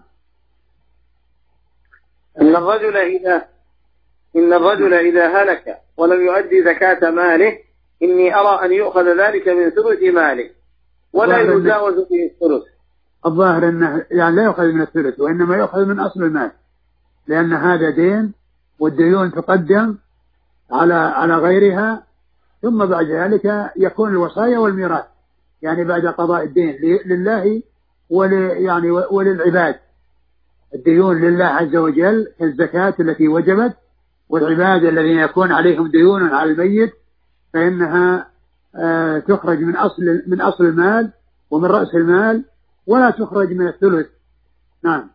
Speaker 1: إن الرجل إذا إن الرجل إذا هلك ولم يؤدي زكاة ماله إني أرى أن يؤخذ ذلك من ثلث ماله ولا يجاوز به الثلث.
Speaker 2: الظاهر أنه يعني لا يؤخذ من الثلث، وإنما يؤخذ من أصل المال، لأن هذا دين، والديون تقدم على على غيرها، ثم بعد ذلك يكون الوصايا والميراث، يعني بعد قضاء الدين لله ول يعني وللعباد. الديون لله عز وجل كالزكاة التي وجبت، والعباد الذين يكون عليهم ديون على الميت فإنها آه تخرج من أصل من أصل المال ومن رأس المال، ولا تخرج من الثلث. نعم.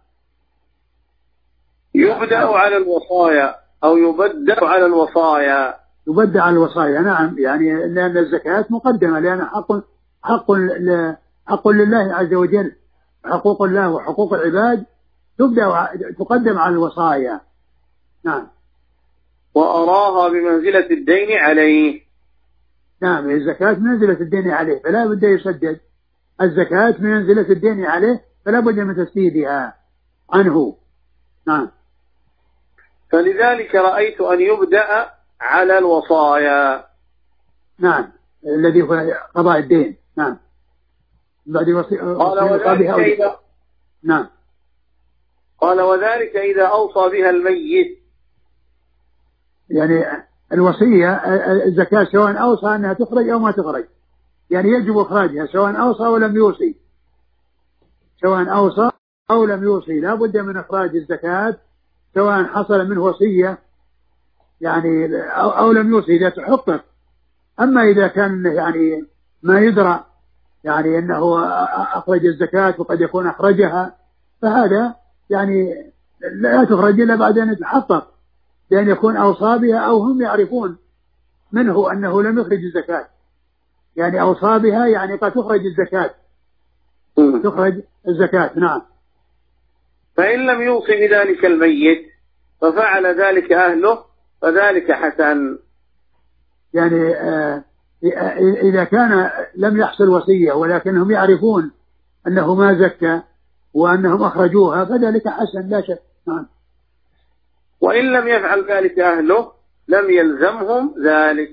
Speaker 1: يبدأ على الوصايا أو يبدأ على الوصايا.
Speaker 2: يبدأ على الوصايا، نعم، يعني لأن الزكاة مقدمة، لأن حق حق حق لله عز وجل، حقوق الله وحقوق العباد تبدأ تقدم على الوصايا. نعم.
Speaker 1: وأراها بمنزلة الدين عليه.
Speaker 2: نعم، الزكاة منزلة الدين عليه، فلا بد يسدد. الزكاة منزلة الدين عليه، فلا بد من تسديدها عنه. نعم.
Speaker 1: فلذلك رأيت أن يبدأ على الوصايا.
Speaker 2: نعم، الذي هو قضاء الدين. نعم. بعد وصي...
Speaker 1: قال وذلك إذا
Speaker 2: نعم.
Speaker 1: قال وذلك إذا أوصى بها الميت،
Speaker 2: يعني الوصية الزكاة سواء أوصى أنها تخرج أو ما تخرج، يعني يجب إخراجها سواء أوصى ولم يوصي، سواء أوصى أو لم يوصي لا بد من إخراج الزكاة، سواء حصل منه وصية يعني أو, أو لم يوصي إذا تحقق. أما إذا كان يعني ما يدرى يعني أنه أخرج الزكاة وقد يكون أخرجها، فهذا يعني لا تخرج إلا بعد أن يتحقق، لأن يكون أوصى بها أو هم يعرفون منه أنه لم يخرج الزكاة، يعني أوصى بها يعني قد تخرج الزكاة، تخرج الزكاة. نعم.
Speaker 1: فإن لم يوصي بذلك الميت ففعل ذلك أهله فذلك حسن.
Speaker 2: يعني آه إذا كان لم يحصل وصية ولكنهم يعرفون أنه ما زكى وأنهم أخرجوها فذلك حسن لا شك. نعم.
Speaker 1: وإن لم يفعل ذلك أهله لم يلزمهم ذلك.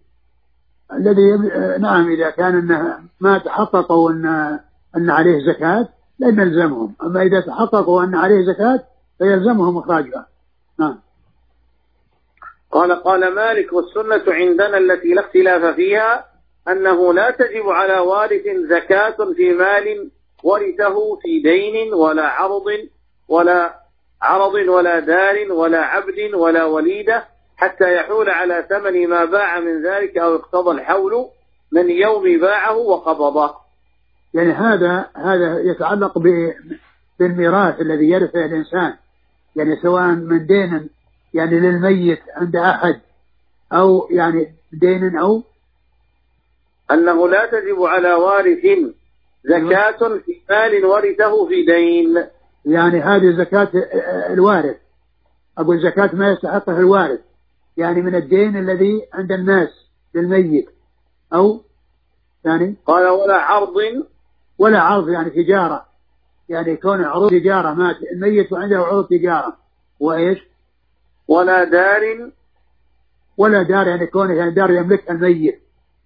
Speaker 2: الذي نعم إذا كان أنه ما تحققوا أن أن عليه زكاة لن يلزمهم، أما إذا تحققوا أن عليه زكاة فيلزمهم إخراجها. نعم.
Speaker 1: قال قال مالك والسنة عندنا التي لا اختلاف فيها أنه لا تجب على وارث زكاة في مال ورثه في دين ولا عرض ولا عرض ولا دار ولا عبد ولا وليدة حتى يحول على ثمن ما باع من ذلك أو اقتضى الحول من يوم باعه وقبضه.
Speaker 2: يعني هذا هذا يتعلق بالميراث الذي يرثه الإنسان، يعني سواء من دين يعني للميت عند أحد أو يعني دين أو
Speaker 1: أنه لا تجب على وارث زكاة في مال ورثه في دين.
Speaker 2: يعني هذه زكاة الوارث، أقول زكاة ما يستحقه الوارث، يعني من الدين الذي عند الناس للميت أو يعني
Speaker 1: قال ولا عرض
Speaker 2: ولا عرض يعني تجارة، يعني يكون عروض تجارة مات الميت وعنده عروض تجارة، وإيش
Speaker 1: ولا دار
Speaker 2: ولا دار يعني كونه يعني دار يملكها الميت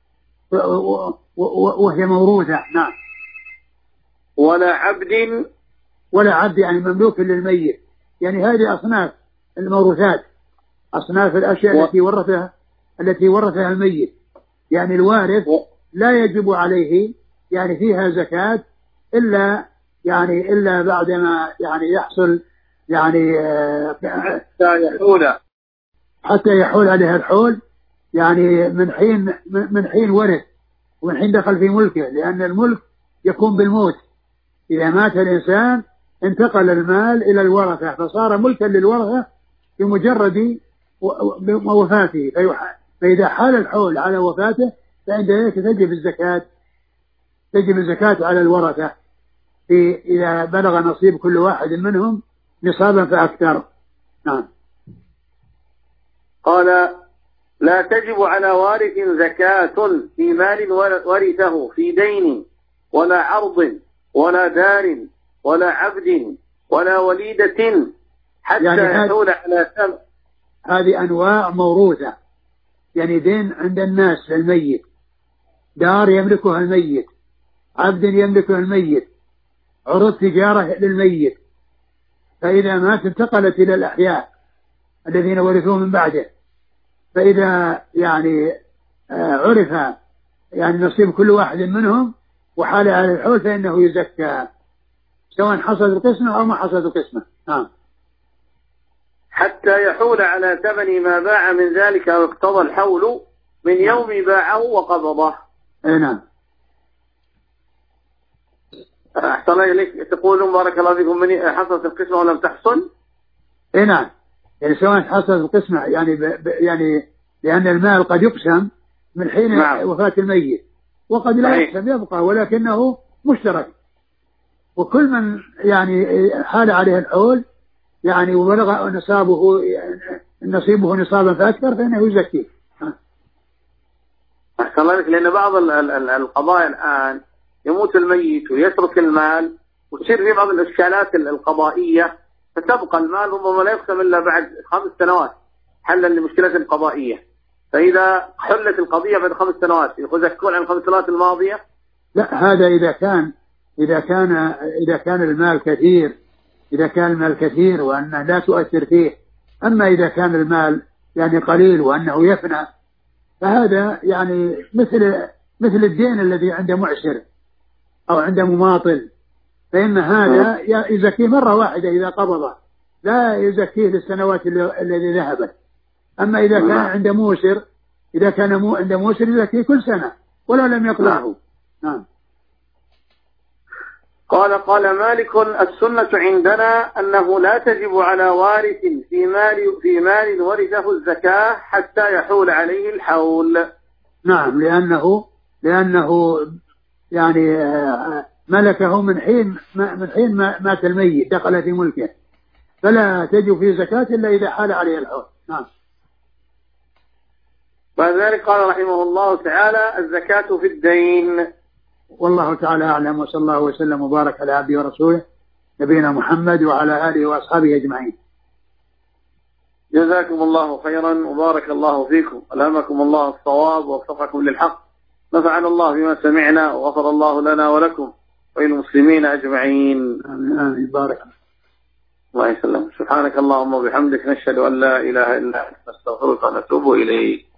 Speaker 2: وهي موروثة. نعم.
Speaker 1: ولا عبد
Speaker 2: ولا عبد يعني مملوك للميت، يعني هذه أصناف الموروثات، أصناف الأشياء و... التي ورثها التي ورثها الميت، يعني الوارث و... لا يجب عليه يعني فيها زكاة إلا يعني إلا بعدما يعني يحصل يعني
Speaker 1: حتى يحول
Speaker 2: حتى يحول عليها الحول، يعني من حين من حين ورث ومن حين دخل في ملكه، لأن الملك يكون بالموت، إذا مات الإنسان انتقل المال إلى الورثة فصار ملكا للورثة بمجرد وفاته، فإذا حال الحول على وفاته فعند ذلك تجب الزكاة تجب الزكاة على الورثة في إذا بلغ نصيب كل واحد منهم نصابا فأكثر. نعم.
Speaker 1: قال: لا تجب على وارث زكاة في مال ورثه في دين ولا عرض ولا دار ولا عبد ولا وليدة حتى يعني يحول على ثمن.
Speaker 2: هذه أنواع موروثة، يعني دين عند الناس للميت، دار يملكها الميت، عبد يملكه الميت، عروض تجارة للميت، فإذا مات انتقلت إلى الأحياء الذين ورثوه من بعده، فإذا يعني عرف يعني نصيب كل واحد منهم وحال على الحول فإنه يزكى سواء حصل القسمة أو ما حصل القسمة. نعم.
Speaker 1: حتى يحول على ثمن ما باع من ذلك أو اقتضى الحول من يوم باعه وقبضه.
Speaker 2: نعم.
Speaker 1: أحسن الله إليك، تقولون بارك الله فيكم من حصلت القسمة ولم تحصل؟
Speaker 2: إيه نعم، يعني سواء حصلت القسمة يعني ب... ب... يعني لأن المال قد يقسم من حين نعم. وفاة الميت، وقد لا يقسم يبقى ولكنه مشترك، وكل من يعني حال عليه الحول يعني وبلغ نصابه نصيبه نصابا فأكثر فإنه يزكيه.
Speaker 1: أحسن الله إليك، لأن بعض القضايا الآن يموت الميت ويترك المال وتصير في بعض الإشكالات القضائية، فتبقى المال ربما لا يقسم إلا بعد خمس سنوات حلا لمشكلة قضائية، فإذا حلت القضية بعد خمس سنوات يزكون عن الخمس سنوات الماضية.
Speaker 2: لا، هذا إذا كان إذا كان إذا كان المال كثير إذا كان المال كثير وأنه لا تؤثر فيه. أما إذا كان المال يعني قليل وأنه يفنى فهذا يعني مثل مثل الدين الذي عند معسر أو عند مماطل، فإن هذا يزكيه مرة واحدة إذا قبضه، لا يزكيه للسنوات الذي ذهبت. أما إذا كان عند موسر إذا كان مو عند موسر يزكيه كل سنة ولو لم يقضعه. نعم.
Speaker 1: قال قال مالك: السنة عندنا أنه لا تجب على وارث في مال في مال ورثه الزكاة حتى يحول عليه الحول.
Speaker 2: نعم، لأنه لأنه يعني ملكه من حين من حين مات الميت دخل في ملكه، فلا تجب فيه زكاة إلا إذا حال عليه الحول. نعم.
Speaker 1: بعد ذلك قال رحمه الله تعالى: الزكاة في الدين.
Speaker 2: والله تعالى أعلم، وصلى الله وسلم وبارك على عبده ورسوله نبينا محمد وعلى آله وأصحابه أجمعين.
Speaker 1: جزاكم الله خيرا وبارك الله فيكم، ألهمكم الله الصواب ووفقكم للحق، نفعنا الله بما سمعنا وغفر الله لنا ولكم وللمسلمين أجمعين.
Speaker 2: آمين آمين. بارك
Speaker 1: الله يسلم. سبحانك اللهم وبحمدك، نشهد أن لا إله إلا أنت، نستغفرك ونتوب إليك.